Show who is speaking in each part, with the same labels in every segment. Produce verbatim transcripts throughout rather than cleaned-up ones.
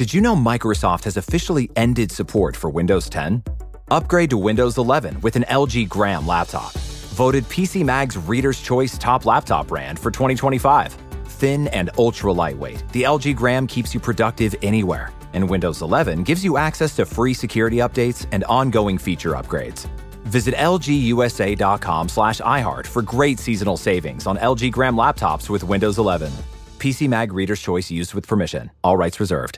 Speaker 1: Did you know Microsoft has officially ended support for Windows ten? Upgrade to Windows eleven with an L G Gram laptop. Voted P C Mag's Reader's Choice Top Laptop Brand for twenty twenty-five. Thin and ultra lightweight, the L G Gram keeps you productive anywhere. And Windows eleven gives you access to free security updates and ongoing feature upgrades. Visit lgusa.com slash iHeart for great seasonal savings on L G Gram laptops with Windows eleven. P C Mag Reader's Choice used with permission. All rights reserved.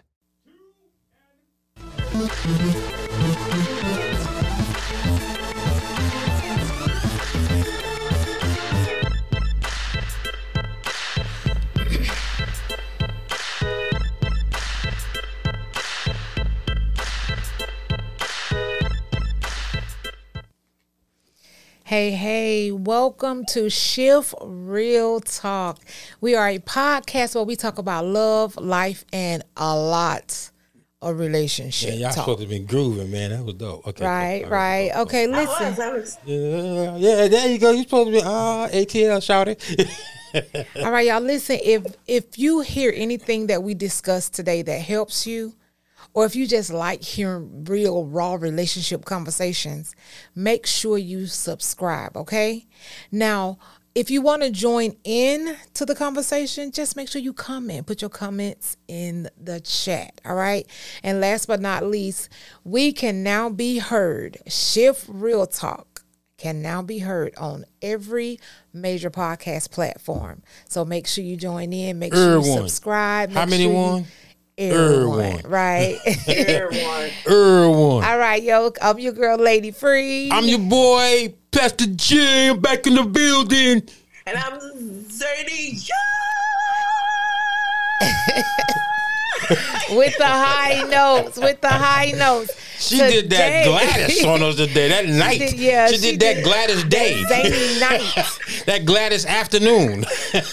Speaker 2: Hey, hey, welcome to Shift Real Talk. We are a podcast where we talk about love, life, and a lot of relationship
Speaker 3: Yeah, y'all
Speaker 2: talk.
Speaker 3: supposed to be grooving, man. That was dope. Okay,
Speaker 2: Right,
Speaker 3: all
Speaker 2: right.
Speaker 3: all
Speaker 2: Okay,
Speaker 4: I was,
Speaker 2: listen.
Speaker 4: I was.
Speaker 3: Yeah, yeah, there you go. You supposed to be uh, A T L shouting.
Speaker 2: All right, y'all, listen. If if you hear anything that we discussed today that helps you, or if you just like hearing real, raw relationship conversations, make sure you subscribe, okay? Now, if you want to join in to the conversation, just make sure you comment. Put your comments in the chat, all right? And last but not least, we can now be heard. Shift Real Talk can now be heard on every major podcast platform. So make sure you join in. Make sure you
Speaker 3: Everyone.
Speaker 2: subscribe.
Speaker 3: How
Speaker 2: Make
Speaker 3: many
Speaker 2: sure you-
Speaker 3: one?
Speaker 2: Everyone,
Speaker 3: Everyone.
Speaker 2: right?
Speaker 4: Everyone.
Speaker 3: Everyone.
Speaker 2: All right, yo, I'm your girl, Lady Free.
Speaker 3: I'm your boy, Pastor J. I'm back in the building.
Speaker 4: And I'm Zadie.
Speaker 2: with the high notes, with the high notes.
Speaker 3: She did that
Speaker 2: Today-
Speaker 3: Gladys on us today, that night.
Speaker 2: did- yeah,
Speaker 3: she,
Speaker 2: she
Speaker 3: did that
Speaker 2: did
Speaker 3: Gladys day.
Speaker 2: Zany night.
Speaker 3: That Gladys afternoon.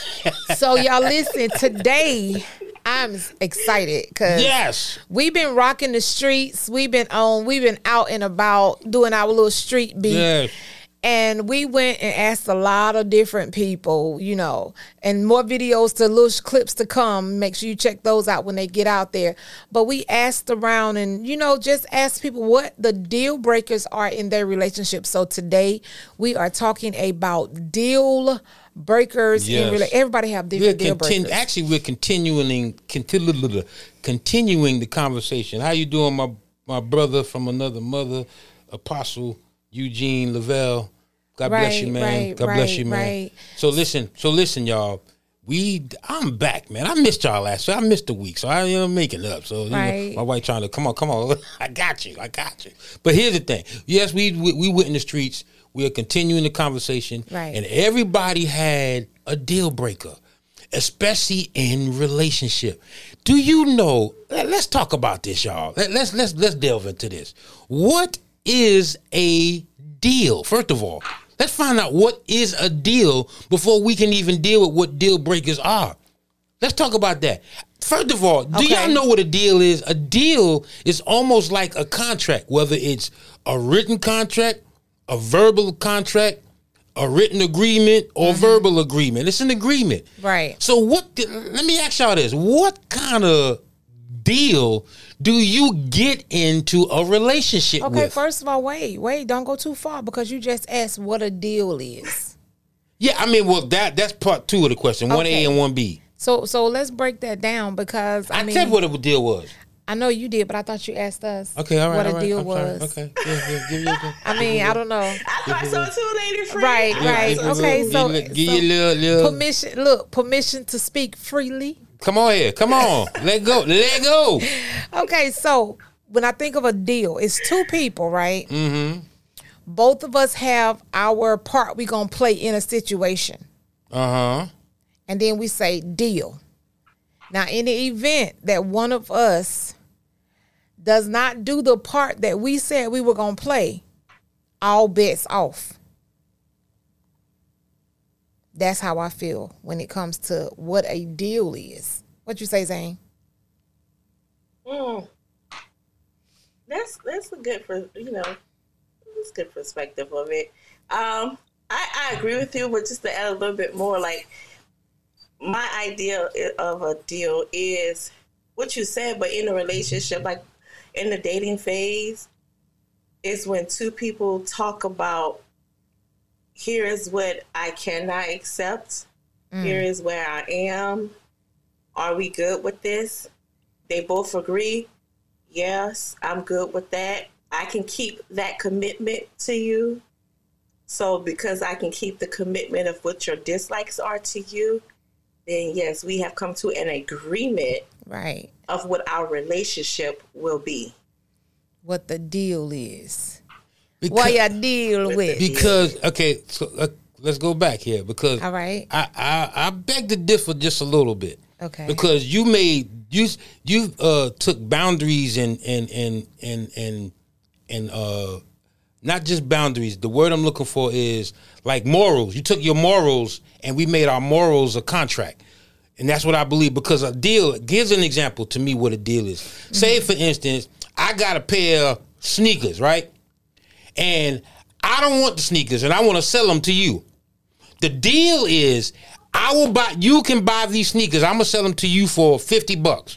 Speaker 2: So y'all listen, today I'm excited because
Speaker 3: Yes.
Speaker 2: we've been rocking the streets. We've been on, we've been out and about doing our little street beat.
Speaker 3: Yes.
Speaker 2: And we went and asked a lot of different people, you know, and more videos to little clips to come. Make sure you check those out when they get out there. But we asked around and, you know, just asked people what the deal breakers are in their relationship. So today we are talking about deal breakers.
Speaker 3: Yes.
Speaker 2: In rela- Everybody have
Speaker 3: We're
Speaker 2: different deal
Speaker 3: continu-
Speaker 2: breakers.
Speaker 3: actually, we're continuing, continu- continuing the conversation. How you doing, my my brother from another mother, Apostle Eugene Lavelle? God bless
Speaker 2: Right,
Speaker 3: you, man.
Speaker 2: right,
Speaker 3: God bless you,
Speaker 2: right,
Speaker 3: man.
Speaker 2: right.
Speaker 3: So listen, so listen, y'all. We, I'm back, man. I missed y'all last, so I missed a week, so I am making up. So you know,
Speaker 2: Right.
Speaker 3: my wife trying to come on, come on. I got you, I got you. But here's the thing. Yes, we we, we went in the streets. We are continuing the conversation,
Speaker 2: Right.
Speaker 3: and everybody had a deal breaker, especially in relationship. Do you know? let- Let's talk about this, y'all. Let- Let's let's let's delve into this. What is a deal? First of all, let's find out what is a deal before we can even deal with what deal breakers are. Let's talk about that. First of all, do
Speaker 2: Okay.
Speaker 3: y'all know what a deal is? A deal is almost like a contract, whether it's a written contract, a verbal contract, a written agreement, or verbal agreement. It's an agreement.
Speaker 2: Right.
Speaker 3: So what, the- let me ask y'all this. What kind of deal do you get into a relationship
Speaker 2: Okay,
Speaker 3: with?
Speaker 2: first of all, wait, wait, don't go too far because you just asked what a deal is.
Speaker 3: Yeah, I mean, well, that that's part two of the question, one
Speaker 2: Okay.
Speaker 3: A and one B.
Speaker 2: So so let's break that down because I,
Speaker 3: I
Speaker 2: mean
Speaker 3: tell you what a deal was.
Speaker 2: I know you did, but I thought you asked us
Speaker 3: Okay, all right,
Speaker 2: what
Speaker 3: all
Speaker 2: a
Speaker 3: right,
Speaker 2: deal
Speaker 3: I'm sorry.
Speaker 2: was.
Speaker 3: Okay, yeah, yeah, give you a-
Speaker 2: I mean, I don't know.
Speaker 4: I thought so too, Lady Free.
Speaker 2: Right,
Speaker 4: I
Speaker 2: right.
Speaker 4: thought so
Speaker 2: Okay,
Speaker 4: too.
Speaker 2: so,
Speaker 3: Give you-
Speaker 2: so
Speaker 3: give you a little- little-
Speaker 2: permission. Look, permission to speak freely.
Speaker 3: Come on here, come on, let go, let go.
Speaker 2: Okay, so when I think of a deal, it's two people, right? Mm-hmm. Both of us have our part we gonna play in a situation,
Speaker 3: Uh huh.
Speaker 2: and then we say deal. Now, in the event that one of us does not do the part that we said we were gonna play, all bets off. That's how I feel when it comes to what a deal is. What you say, Zane?
Speaker 4: Mm. That's that's a good for you know, it's good perspective of it. Um, I, I agree with you, but just to add a little bit more, like my idea of a deal is what you said, but in a relationship, like in the dating phase, is when two people talk about, here is what I cannot accept. Mm. Here is where I am. Are we good with this? They both agree. Yes, I'm good with that. I can keep that commitment to you. So because I can keep the commitment of what your dislikes are to you, then yes, we have come to an agreement,
Speaker 2: right,
Speaker 4: of what our relationship will be.
Speaker 2: What the deal is.
Speaker 3: Because,
Speaker 2: what you deal with.
Speaker 3: Because, okay, so uh, let's go back here. Because
Speaker 2: all right.
Speaker 3: I, I, I beg to differ just a little bit.
Speaker 2: Okay.
Speaker 3: Because you made, you you uh, took boundaries and, and, and, and, and, and uh, not just boundaries. The word I'm looking for is like morals. You took your morals and we made our morals a contract. And that's what I believe, because a deal gives an example to me what a deal is. Mm-hmm. Say, for instance, I got a pair of sneakers, right? And I don't want the sneakers and I want to sell them to you. The deal is I will buy, you can buy these sneakers. I'm going to sell them to you for fifty bucks.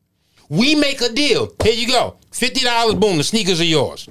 Speaker 3: We make a deal. Here you go. fifty dollars, boom, the sneakers are yours.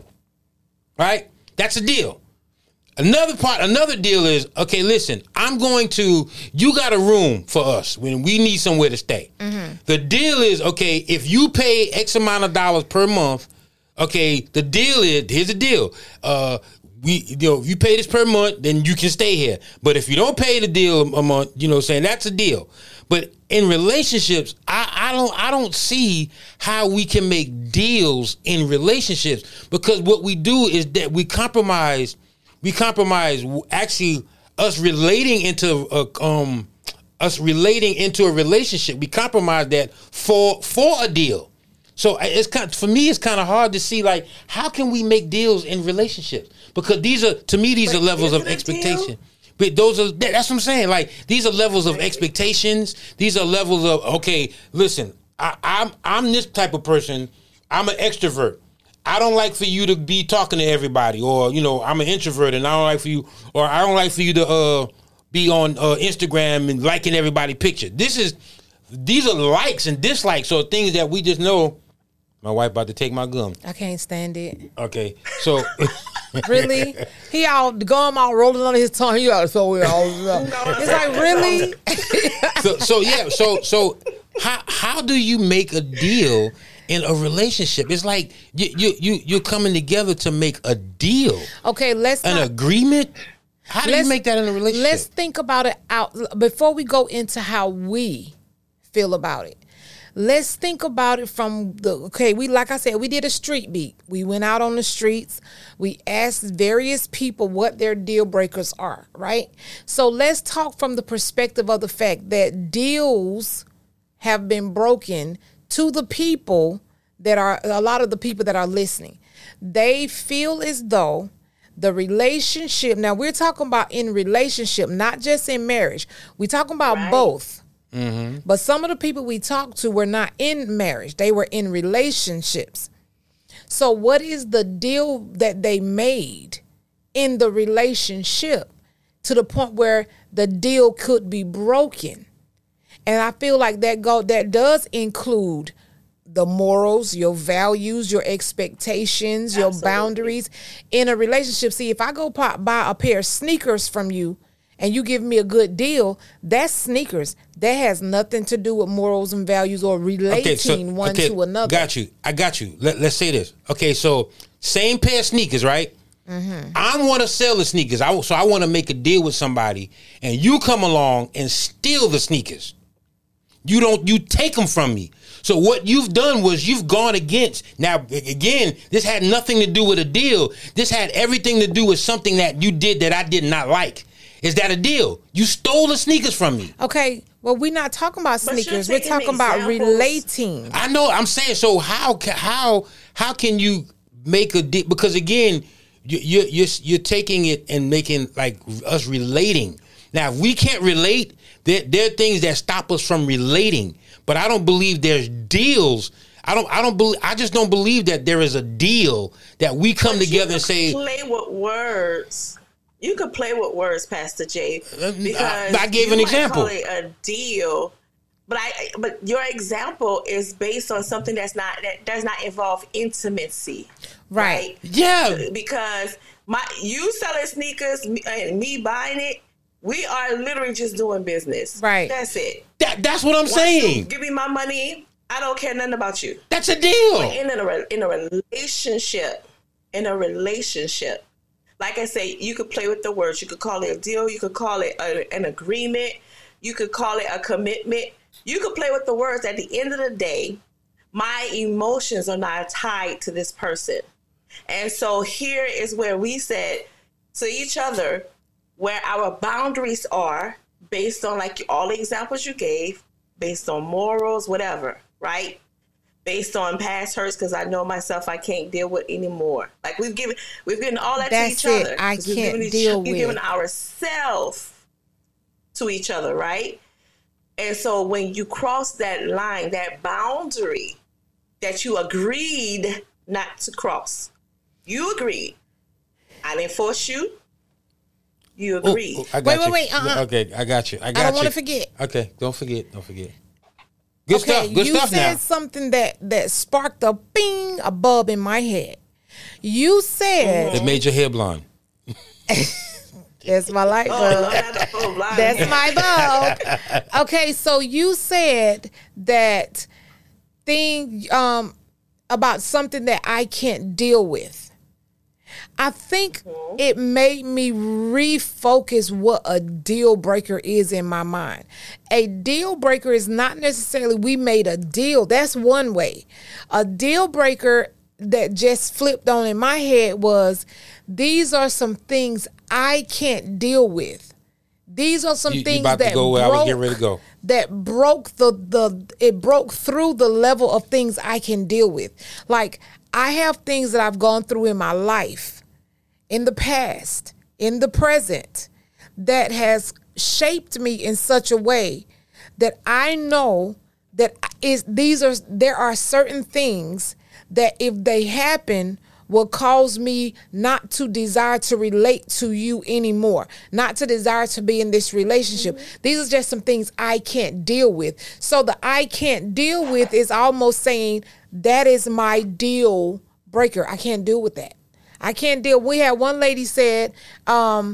Speaker 3: Right? That's a deal. Another part, another deal is, okay, listen, I'm going to, you got a room for us when we need somewhere to stay. Mm-hmm. The deal is, okay, if you pay X amount of dollars per month, okay, the deal is, here's the deal. Uh, we, you know, if you pay this per month, then you can stay here. But if you don't pay the deal a month, you know, saying that's a deal. But in relationships, I, I don't, I don't see how we can make deals in relationships, because what we do is that we compromise. We compromise actually us relating into a, um us relating into a relationship. We compromise that for for a deal. So it's kind for me. It's kind of hard to see, like, how can we make deals in relationships? Because these are, to me, these but are levels of expectation. But those are, that's what I'm saying. Like, these are levels of expectations. These are levels of, okay, listen, I, I'm I'm this type of person. I'm an extrovert. I don't like for you to be talking to everybody, or, you know, I'm an introvert and I don't like for you, or I don't like for you to uh, be on uh, Instagram and liking everybody's picture. This is, these are likes and dislikes, or things that we just know. My wife about to take my gum.
Speaker 2: I can't stand it.
Speaker 3: Okay, so.
Speaker 2: Really? He all, the gum all rolling on his tongue. He got so we all. It's like, really?
Speaker 3: so, so yeah, so so how how do you make a deal in a relationship? It's like you you you you're coming together to make a deal.
Speaker 2: Okay, let's
Speaker 3: an
Speaker 2: not,
Speaker 3: agreement. How do you make that in a relationship?
Speaker 2: Let's think about it out before we go into how we feel about it. Let's think about it from the, okay, we, like I said, we did a street beat. We went out on the streets. We asked various people what their deal breakers are, right? So let's talk from the perspective of the fact that deals have been broken to the people that are, a lot of the people that are listening. They feel as though the relationship, now we're talking about in relationship, not just in marriage. We're talking about right. both. Mm-hmm. But some of the people we talked to were not in marriage. They were in relationships. So what is the deal that they made in the relationship to the point where the deal could be broken? And I feel like that go that does include the morals, your values, your expectations, Absolutely. Your boundaries in a relationship. See, if I go buy a pair of sneakers from you, and you give me a good deal, that's sneakers. That has nothing to do with morals and values or relating okay, so, one
Speaker 3: okay,
Speaker 2: to another.
Speaker 3: Got you. I got you. Let, let's say this. Okay, so same pair of sneakers, right? Mm-hmm. I want to sell the sneakers. I, so I want to make a deal with somebody, and you come along and steal the sneakers. You don't. You take them from me. So what you've done was you've gone against. Now, again, this had nothing to do with a deal. This had everything to do with something that you did that I did not like. Is that a deal? You stole the sneakers from me.
Speaker 2: Okay, well, we're not talking about sneakers. We're talking about relating.
Speaker 3: I know. I'm saying, so how how how can you make a deal? Because again, you, you, you're you're taking it and making like us relating. Now, if we can't relate, there there are things that stop us from relating. But I don't believe there's deals. I don't. I don't believe. I just don't believe that there is a deal that we come but together and say.
Speaker 4: Play with words. You could play with words, Pastor Jay, because
Speaker 3: I, I gave an example.
Speaker 4: Call it a deal, but I but your example is based on something that's not that does not involve intimacy,
Speaker 2: Right.
Speaker 4: right?
Speaker 3: Yeah.
Speaker 4: Because my you selling sneakers me- and me buying it, we are literally just doing business.
Speaker 2: Right.
Speaker 4: That's it.
Speaker 3: That, that's what I'm
Speaker 4: Once
Speaker 3: saying.
Speaker 4: you give me my money, I don't care nothing about you.
Speaker 3: That's a deal.
Speaker 4: In a re- in a relationship, in a relationship, like I say, you could play with the words. You could call it a deal. You could call it a, an agreement. You could call it a commitment. You could play with the words. At the end of the day, my emotions are not tied to this person. And so here is where we said to each other where our boundaries are based on like all the examples you gave, based on morals, whatever, right? Based on past hurts, because I know myself I can't deal with anymore. Like we've given we've given all that
Speaker 2: That's
Speaker 4: to each
Speaker 2: it.
Speaker 4: other.
Speaker 2: I
Speaker 4: 'Cause we've
Speaker 2: can't
Speaker 4: given each-
Speaker 2: deal
Speaker 4: We've
Speaker 2: with.
Speaker 4: given ourselves to each other, right? And so when you cross that line, that boundary that you agreed not to cross, you agreed. I didn't force you. You
Speaker 3: Oh,
Speaker 4: agreed.
Speaker 3: oh, I
Speaker 2: Wait,
Speaker 3: got
Speaker 2: wait,
Speaker 3: you.
Speaker 2: wait, uh-uh.
Speaker 3: Okay, I got you. I got
Speaker 2: I don't
Speaker 3: you.
Speaker 2: want to forget.
Speaker 3: Okay, don't forget. Don't forget. Good
Speaker 2: Okay,
Speaker 3: stuff. Good
Speaker 2: you
Speaker 3: stuff
Speaker 2: said
Speaker 3: now.
Speaker 2: something that that sparked a bing, a bulb in my head. You said
Speaker 3: It made your hair blonde.
Speaker 2: that's my light
Speaker 4: Oh,
Speaker 2: bulb.
Speaker 4: Lord, that's so blind.
Speaker 2: That's my bulb. Okay, so you said that thing um, about something that I can't deal with. I think it made me refocus what a deal breaker is in my mind. A deal breaker is not necessarily we made a deal. That's one way. A deal breaker that just flipped on in my head was these are some things I can't deal with. These are some
Speaker 3: You- you
Speaker 2: things
Speaker 3: about to
Speaker 2: that
Speaker 3: go where I was
Speaker 2: broke,
Speaker 3: getting ready to go.
Speaker 2: that broke the the it broke through the level of things I can deal with. Like I have things that I've gone through in my life, in the past, in the present, that has shaped me in such a way that I know that is these are there are certain things that if they happen will cause me not to desire to relate to you anymore, not to desire to be in this relationship. Mm-hmm. These are just some things I can't deal with. So the I can't deal with is almost saying that is my deal breaker. I can't deal with that. I can't deal. We had one lady said, um,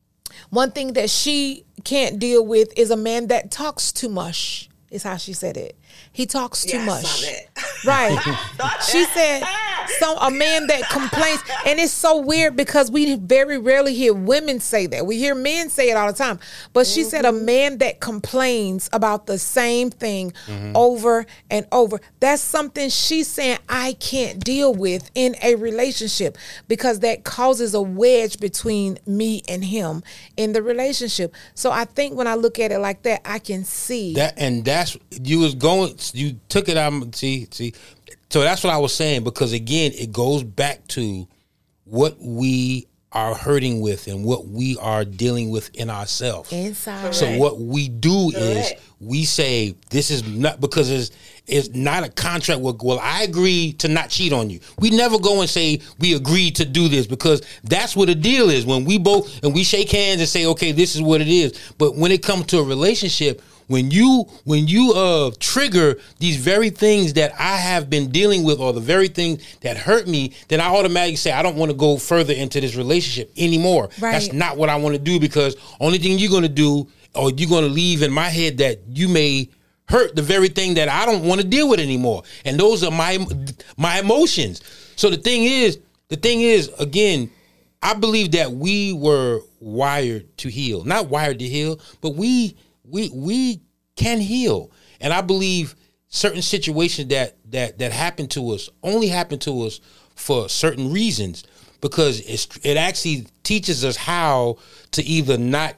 Speaker 2: one thing that she can't deal with is a man that talks too much, is how she said it. He talks too
Speaker 4: Yeah, I
Speaker 2: much.
Speaker 4: saw that.
Speaker 2: Right. She said, so a man that complains, and it's so weird because we very rarely hear women say that. We hear men say it all the time. But she mm-hmm. said a man that complains about the same thing mm-hmm. over and over. That's something she's saying I can't deal with in a relationship because that causes a wedge between me and him in the relationship. So I think when I look at it like that, I can see
Speaker 3: that, and that's you was going. You took it out. See, see. So that's what I was saying, because again, it goes back to what we are hurting with and what we are dealing with in ourselves.
Speaker 2: Inside.
Speaker 3: So what we do
Speaker 4: Correct.
Speaker 3: is we say this is not because it's it's not a contract. With, well, I agree to not cheat on you. We never go and say we agreed to do this, because that's what a deal is. When we both and we shake hands and say, okay, this is what it is. But when it comes to a relationship, When you when you uh trigger these very things that I have been dealing with, or the very things that hurt me, then I automatically say I don't want to go further into this relationship anymore.
Speaker 2: Right.
Speaker 3: That's not what I want to do, because only thing you're going to do, or you're going to leave in my head, that you may hurt the very thing that I don't want to deal with anymore. And those are my my emotions. So the thing is, the thing is, again, I believe that we were wired to heal. Not wired to heal, but we we we can heal. And I believe certain situations that that that happen to us only happen to us for certain reasons, because it's, it actually teaches us how to either not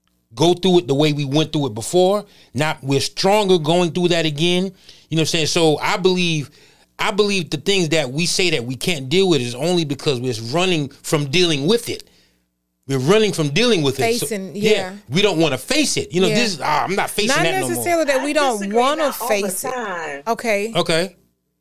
Speaker 3: go through it the way we went through it before. Not we're stronger going through that again. You know what I'm saying? So I believe I believe the things that we say that we can't deal with is only because we're running from dealing with it. We're running from dealing with
Speaker 2: Facing,
Speaker 3: it. So,
Speaker 2: yeah.
Speaker 3: We don't want to face it. You know,
Speaker 2: Yeah.
Speaker 3: this is, ah, I'm not facing
Speaker 2: not
Speaker 3: that no more.
Speaker 2: necessarily that we
Speaker 4: I
Speaker 2: don't
Speaker 4: disagree
Speaker 2: want to
Speaker 4: not all the
Speaker 2: face it.
Speaker 4: time.
Speaker 2: Okay.
Speaker 3: Okay.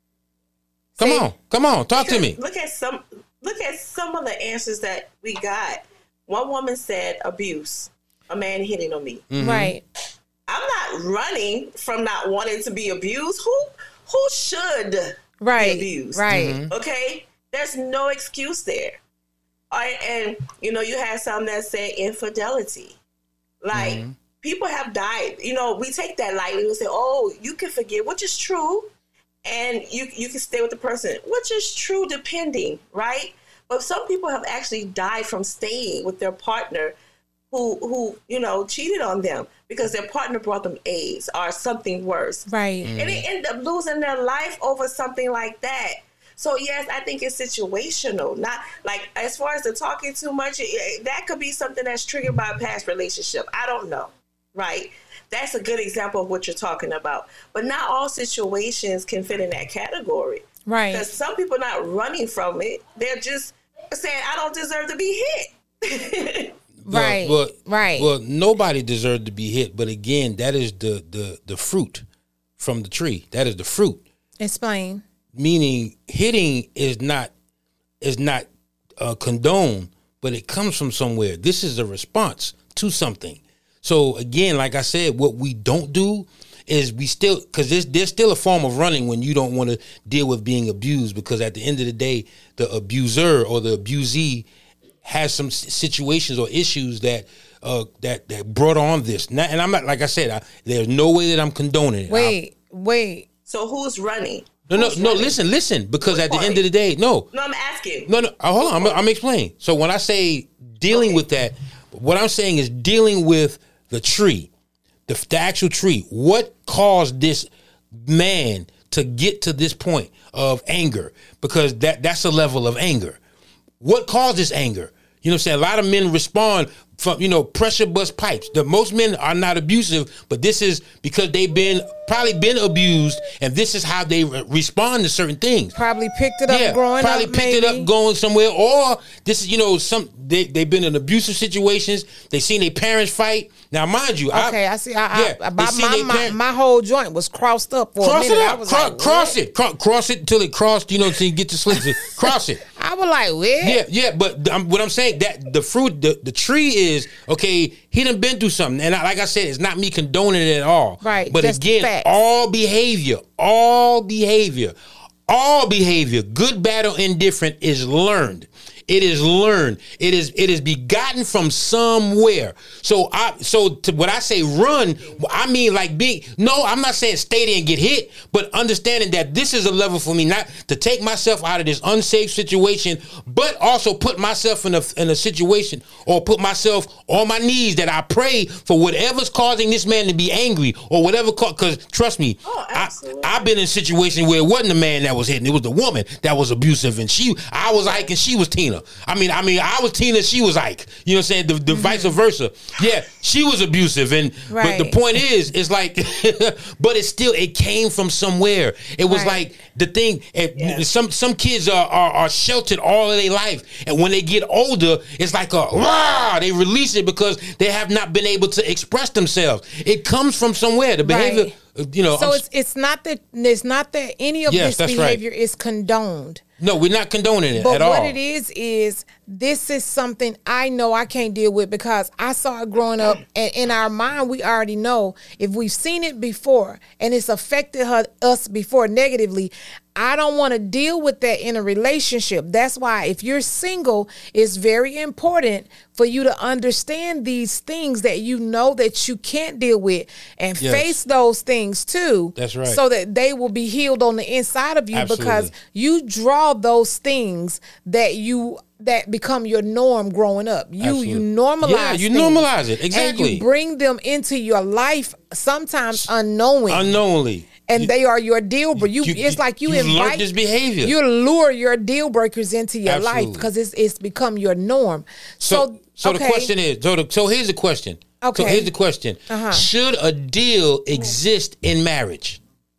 Speaker 3: Come
Speaker 2: Say-
Speaker 3: on. Come on. Talk to me.
Speaker 4: Look at some look at some of the answers that we got. One woman said abuse, a man hitting on me.
Speaker 3: Mm-hmm.
Speaker 2: Right.
Speaker 4: I'm not not running from not wanting to be abused. Who who should
Speaker 2: right,
Speaker 4: be abused?
Speaker 2: Right.
Speaker 3: Mm-hmm.
Speaker 4: Okay. There's no excuse there. All right, and you know, you had some that say infidelity. Like mm-hmm. people have died. You know, we take that lightly. We say, "Oh, you can forget," which is true, and you you can stay with the person, which is true, depending, right? But some people have actually died from staying with their partner who, who you know, cheated on them because their partner brought them AIDS or something worse.
Speaker 2: Right.
Speaker 4: Mm. And they end up losing their life over something like that. So, yes, I think it's situational. Not like as far as the talking too much, it, that could be something that's triggered by a past relationship. I don't know. Right. That's a good example of what you're talking about. But not all situations can fit in that category.
Speaker 2: Right.
Speaker 4: Because some people are not running from it. They're just saying, I don't deserve to be hit.
Speaker 2: Right.
Speaker 3: Well, well,
Speaker 2: right.
Speaker 3: Well, nobody deserved to be hit. But again, that is the, the, the fruit from the tree. That is the fruit.
Speaker 2: Explain.
Speaker 3: Meaning hitting is not is not uh, condoned, but it comes from somewhere. This is a response to something. So again, like I said, what we don't do is we still, because there's, there's still a form of running when you don't want to deal with being abused, because at the end of the day, the abuser or the abusee has some situations or issues that uh, that that brought on this. Now, and I'm not, like I said, I, there's no way that I'm condoning it.
Speaker 2: Wait, I, wait.
Speaker 4: So who's running?
Speaker 3: No, no,
Speaker 4: who's
Speaker 3: no.
Speaker 4: running?
Speaker 3: Listen, listen. Because
Speaker 4: Which
Speaker 3: at the
Speaker 4: party?
Speaker 3: end of the day, no.
Speaker 4: No, I'm asking.
Speaker 3: No, no. Uh, hold on. I'm, I'm explaining. So when I say dealing
Speaker 4: Okay.
Speaker 3: with that, what I'm saying is dealing with the tree, the, the actual tree. What caused this man to get to this point of anger? Because that that's a level of anger. What caused this anger? You know what I'm saying? A lot of men respond from, you know, pressure bust pipes. The most men are not abusive, but this is because they've been probably been abused, and this is how they re- respond to certain things.
Speaker 2: Probably picked it up
Speaker 3: Yeah,
Speaker 2: growing
Speaker 3: probably
Speaker 2: up.
Speaker 3: picked
Speaker 2: maybe.
Speaker 3: it up going somewhere, or this is, you know, some they they've been in abusive situations. They seen their parents fight. Now, mind you,
Speaker 2: Okay,
Speaker 3: I,
Speaker 2: I see. I,
Speaker 3: yeah,
Speaker 2: I,
Speaker 3: they
Speaker 2: my,
Speaker 3: seen
Speaker 2: my,
Speaker 3: their
Speaker 2: my,
Speaker 3: parents-
Speaker 2: my whole joint was crossed up for
Speaker 3: Cross
Speaker 2: a minute.
Speaker 3: it
Speaker 2: I
Speaker 3: up,
Speaker 2: was
Speaker 3: Cro-
Speaker 2: like,
Speaker 3: cross
Speaker 2: what?
Speaker 3: it, Cro- cross it until it crossed. You know, until you get to slits. Cross it.
Speaker 2: I was like, what?
Speaker 3: Yeah, yeah, but I'm, what I'm saying, that the fruit, the, the tree is, okay, he done been through something. And I, like I said, it's not me condoning it at all.
Speaker 2: Right,
Speaker 3: But
Speaker 2: just
Speaker 3: again,
Speaker 2: facts.
Speaker 3: all behavior, all behavior, all behavior, good, bad, or indifferent, is learned. It is learned. It is it is begotten from somewhere. So I so to what I say run, I mean like being no, I'm not saying stay there and get hit, but understanding that this is a level for me not to take myself out of this unsafe situation, but also put myself in a in a situation or put myself on my knees that I pray for whatever's causing this man to be angry or whatever, because trust me,
Speaker 4: Oh,
Speaker 3: I,
Speaker 4: absolutely.
Speaker 3: I've been in situations where it wasn't the man that was hitting, it was the woman that was abusive, and she I was Ike and she was Tina. I mean, I mean, I was Tina, she was Ike. You know what I'm saying? The, the
Speaker 2: Mm-hmm.
Speaker 3: vice versa. Yeah, she was abusive, and
Speaker 2: Right.
Speaker 3: but the point is, it's like, but it's still it came from somewhere. It was
Speaker 2: Right.
Speaker 3: like the thing. And
Speaker 4: Yeah.
Speaker 3: some some kids are, are are sheltered all of their life, and when they get older, it's like a rah, they release it because they have not been able to express themselves. It comes from somewhere. The behavior,
Speaker 2: Right.
Speaker 3: uh, you know.
Speaker 2: So
Speaker 3: I'm-
Speaker 2: it's it's not that it's not that any of
Speaker 3: Yes,
Speaker 2: this
Speaker 3: that's right.
Speaker 2: behavior is condoned.
Speaker 3: no, we're not condoning it
Speaker 2: But
Speaker 3: at all.
Speaker 2: what it is is this is something I know I can't deal with because I saw it growing up, and in our mind we already know if we've seen it before and it's affected her, us before negatively. I don't want to deal with that in a relationship. That's why if you're single, it's very important for you to understand these things that you know that you can't deal with and
Speaker 3: Yes.
Speaker 2: face those things too.
Speaker 3: That's right.
Speaker 2: So that they will be healed on the inside of you
Speaker 3: Absolutely.
Speaker 2: because you draw those things that you that become your norm growing up. You
Speaker 3: Absolutely.
Speaker 2: you normalize.
Speaker 3: Yeah, you
Speaker 2: things,
Speaker 3: normalize it.
Speaker 2: and
Speaker 3: Exactly.
Speaker 2: you bring them into your life sometimes unknowing,
Speaker 3: Unknowingly.
Speaker 2: and they are your deal breaker. You,
Speaker 3: you-
Speaker 2: it's like you
Speaker 3: you've learned
Speaker 2: invite
Speaker 3: this behavior.
Speaker 2: You lure your deal breakers into your life
Speaker 3: Absolutely.
Speaker 2: because it's it's become your norm.
Speaker 3: So,
Speaker 2: So
Speaker 3: so
Speaker 2: okay.
Speaker 3: the question is, so, the, so here's the question. So
Speaker 2: Okay.
Speaker 3: here's the question.
Speaker 2: Uh-huh.
Speaker 3: Should a deal exist in marriage?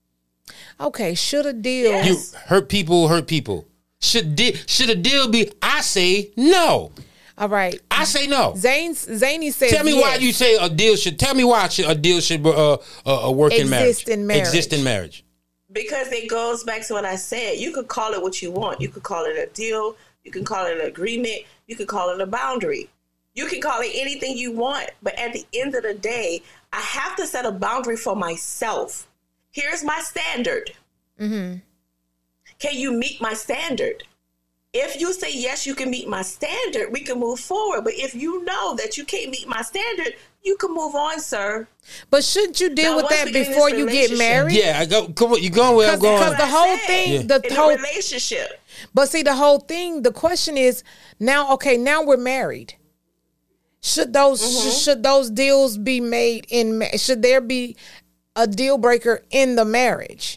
Speaker 2: Okay, should a deal?
Speaker 4: Yes.
Speaker 3: You hurt people, hurt people. Should de- should a deal be? I say no.
Speaker 2: All right.
Speaker 3: I say no.
Speaker 2: Zane Zany says.
Speaker 3: Tell me why
Speaker 2: yes.
Speaker 3: you say a deal should. Tell me why should, a deal should uh, uh, uh, work in marriage.
Speaker 2: Exist in marriage.
Speaker 3: Exist in marriage.
Speaker 4: Because it goes back to what I said. You could call it what you want. You could call it a deal. You can call it an agreement. You can call it a boundary. You can call it anything you want. But at the end of the day, I have to set a boundary for myself. Here's my standard. Mm-hmm. Can you meet my standard? If you say, yes, you can meet my standard, we can move forward. But if you know that you can't meet my standard, you can move on, sir.
Speaker 2: But shouldn't you deal
Speaker 4: Now,
Speaker 2: with
Speaker 4: once
Speaker 2: that
Speaker 4: we get in
Speaker 2: before
Speaker 4: this
Speaker 2: you get
Speaker 4: relationship-
Speaker 2: married?
Speaker 3: Yeah, I go. Come on, you going where I'm going?
Speaker 2: Because the whole
Speaker 4: said,
Speaker 2: thing,
Speaker 3: Yeah.
Speaker 2: the
Speaker 4: in
Speaker 2: whole
Speaker 4: a relationship.
Speaker 2: But see, the whole thing, the question is now, okay, now we're married. Should those
Speaker 4: Mm-hmm.
Speaker 2: sh- should those deals be made in? ma- Should there be a deal breaker in the marriage?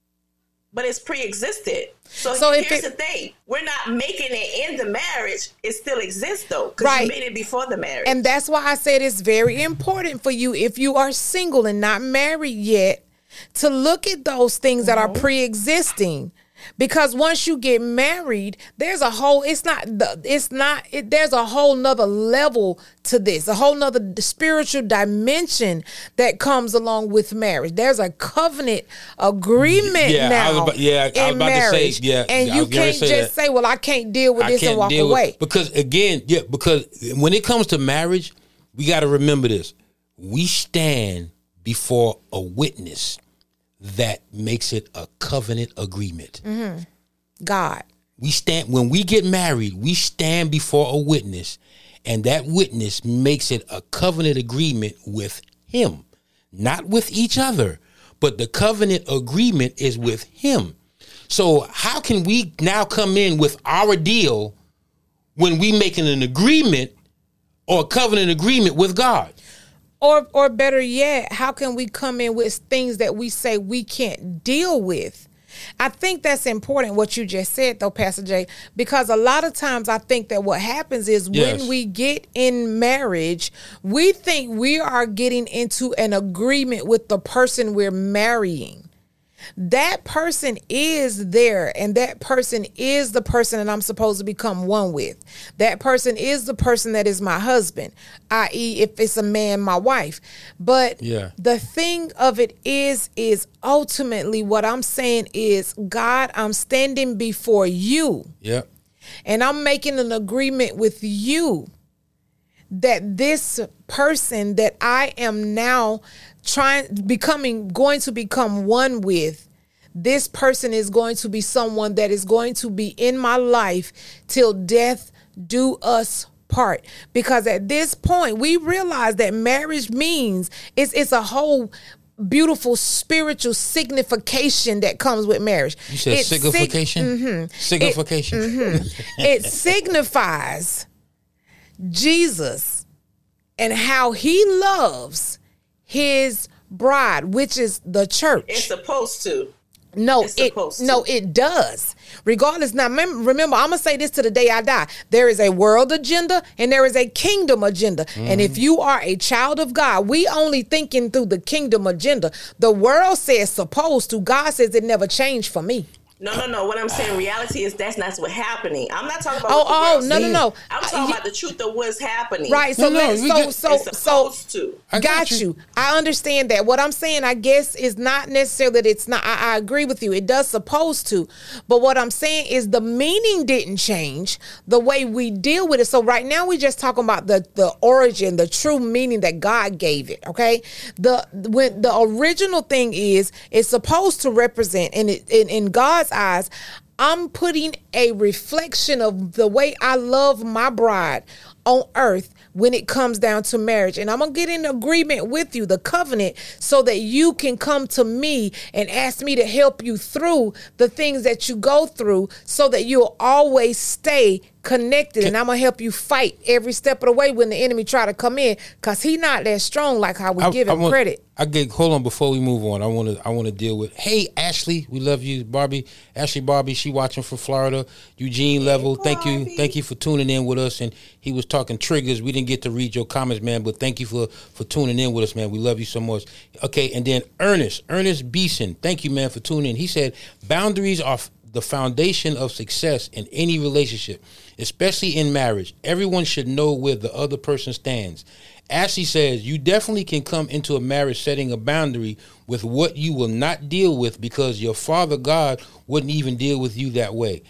Speaker 4: But it's pre-existed. So,
Speaker 2: So if
Speaker 4: here's
Speaker 2: it-
Speaker 4: the thing. We're not making it in the marriage. It still exists, though, because
Speaker 2: Right.
Speaker 4: you made it before the marriage.
Speaker 2: And that's why I said it's very important for you, if you are single and not married yet, to look at those things that are pre-existing. Because once you get married, there's a whole, it's not, the it's not, it, there's a whole nother level to this, a whole nother spiritual dimension that comes along with marriage. There's a covenant agreement
Speaker 3: Yeah, I
Speaker 2: now
Speaker 3: was about- yeah, I was
Speaker 2: in
Speaker 3: about to say,
Speaker 2: marriage.
Speaker 3: yeah,
Speaker 2: and
Speaker 3: I
Speaker 2: you
Speaker 3: was gonna
Speaker 2: can't
Speaker 3: say
Speaker 2: just
Speaker 3: that.
Speaker 2: say, well, I can't deal with
Speaker 3: I
Speaker 2: this and
Speaker 3: can't
Speaker 2: walk
Speaker 3: deal
Speaker 2: away.
Speaker 3: with because again, yeah, because when it comes to marriage, we got to remember this: we stand before a witness that makes it a covenant agreement.
Speaker 2: God.
Speaker 3: We stand when we get married, we stand before a witness, and that witness makes it a covenant agreement with him, not with each other, but the covenant agreement is with him. So how can we now come in with our deal when we making an agreement or a covenant agreement with God?
Speaker 2: Or or better yet, how can we come in with things that we say we can't deal with? I think that's important what you just said though, Pastor Jay, because a lot of times I think that what happens is
Speaker 3: Yes.
Speaker 2: when we get in marriage, we think we are getting into an agreement with the person we're marrying. That person is there, and that person is the person that I'm supposed to become one with. That person is the person that is my husband, that is if it's a man, my wife. But
Speaker 3: Yeah.
Speaker 2: the thing of it is, is ultimately what I'm saying is, God, I'm standing before you,
Speaker 3: Yeah.
Speaker 2: and I'm making an agreement with you that this person that I am now trying becoming going to become one with, this person is going to be someone that is going to be in my life till death do us part. Because at this point we realize that marriage means it's it's a whole beautiful spiritual signification that comes with marriage.
Speaker 3: You said
Speaker 2: It sig-
Speaker 3: signification?
Speaker 2: mhm.
Speaker 3: Signification.
Speaker 2: It signifies Jesus and how he loves his bride, which is the church.
Speaker 4: It's supposed to.
Speaker 2: No,
Speaker 4: It's
Speaker 2: it
Speaker 4: supposed to.
Speaker 2: no, it does. Regardless, now mem- remember, I'm gonna say this to the day I die. There is a world agenda and there is a kingdom agenda. And if you are a child of God, we only thinking through the kingdom agenda. The world says supposed to. God says it never changed for me.
Speaker 4: No, no, no. What I'm saying, reality is that's not what's happening. I'm not talking about.
Speaker 2: Oh,
Speaker 4: what the
Speaker 2: oh,
Speaker 4: world
Speaker 2: no, no,
Speaker 4: says.
Speaker 2: no.
Speaker 4: I'm
Speaker 2: Uh,
Speaker 4: talking
Speaker 2: you-
Speaker 4: about the truth of what's happening.
Speaker 2: Right. So,
Speaker 3: No, no,
Speaker 2: let-
Speaker 3: we
Speaker 2: so,
Speaker 3: get-
Speaker 2: so,
Speaker 4: It's
Speaker 2: so,
Speaker 4: supposed to.
Speaker 3: I
Speaker 2: got,
Speaker 3: got
Speaker 2: you.
Speaker 3: you.
Speaker 2: I understand that. What I'm saying, I guess, is not necessarily that it's not. I, I agree with you. It does supposed to, but what I'm saying is the meaning didn't change. The way we deal with it. So right now we just talking about the the origin, the true meaning that God gave it. Okay. The when the original thing is, it's supposed to represent, and it, in, in God's eyes, I'm putting a reflection of the way I love my bride on earth when it comes down to marriage. And I'm going to get in agreement with you, the covenant, so that you can come to me and ask me to help you through the things that you go through so that you'll always stay connected. And I'm going to help you fight every step of the way when the enemy try to come in, because he not that strong like how we
Speaker 3: I-
Speaker 2: give
Speaker 3: I
Speaker 2: him
Speaker 3: want-
Speaker 2: credit.
Speaker 3: I get hold on before we move on. I want to I want to deal with. Hey Ashley, we love you, Barbie. Ashley Barbie, she watching from Florida. Eugene Level, thank you,
Speaker 4: Barbie.
Speaker 3: thank you for tuning in with us. And he was talking triggers. We didn't get to read your comments, man, but thank you for for tuning in with us, man. We love you so much. Okay, and then Ernest, Ernest Beeson, thank you, man, for tuning in. He said boundaries are the foundation of success in any relationship, especially in marriage. Everyone should know where the other person stands. Ashley says, you definitely can come into a marriage setting a boundary with what you will not deal with because your Father God wouldn't even deal with you that way.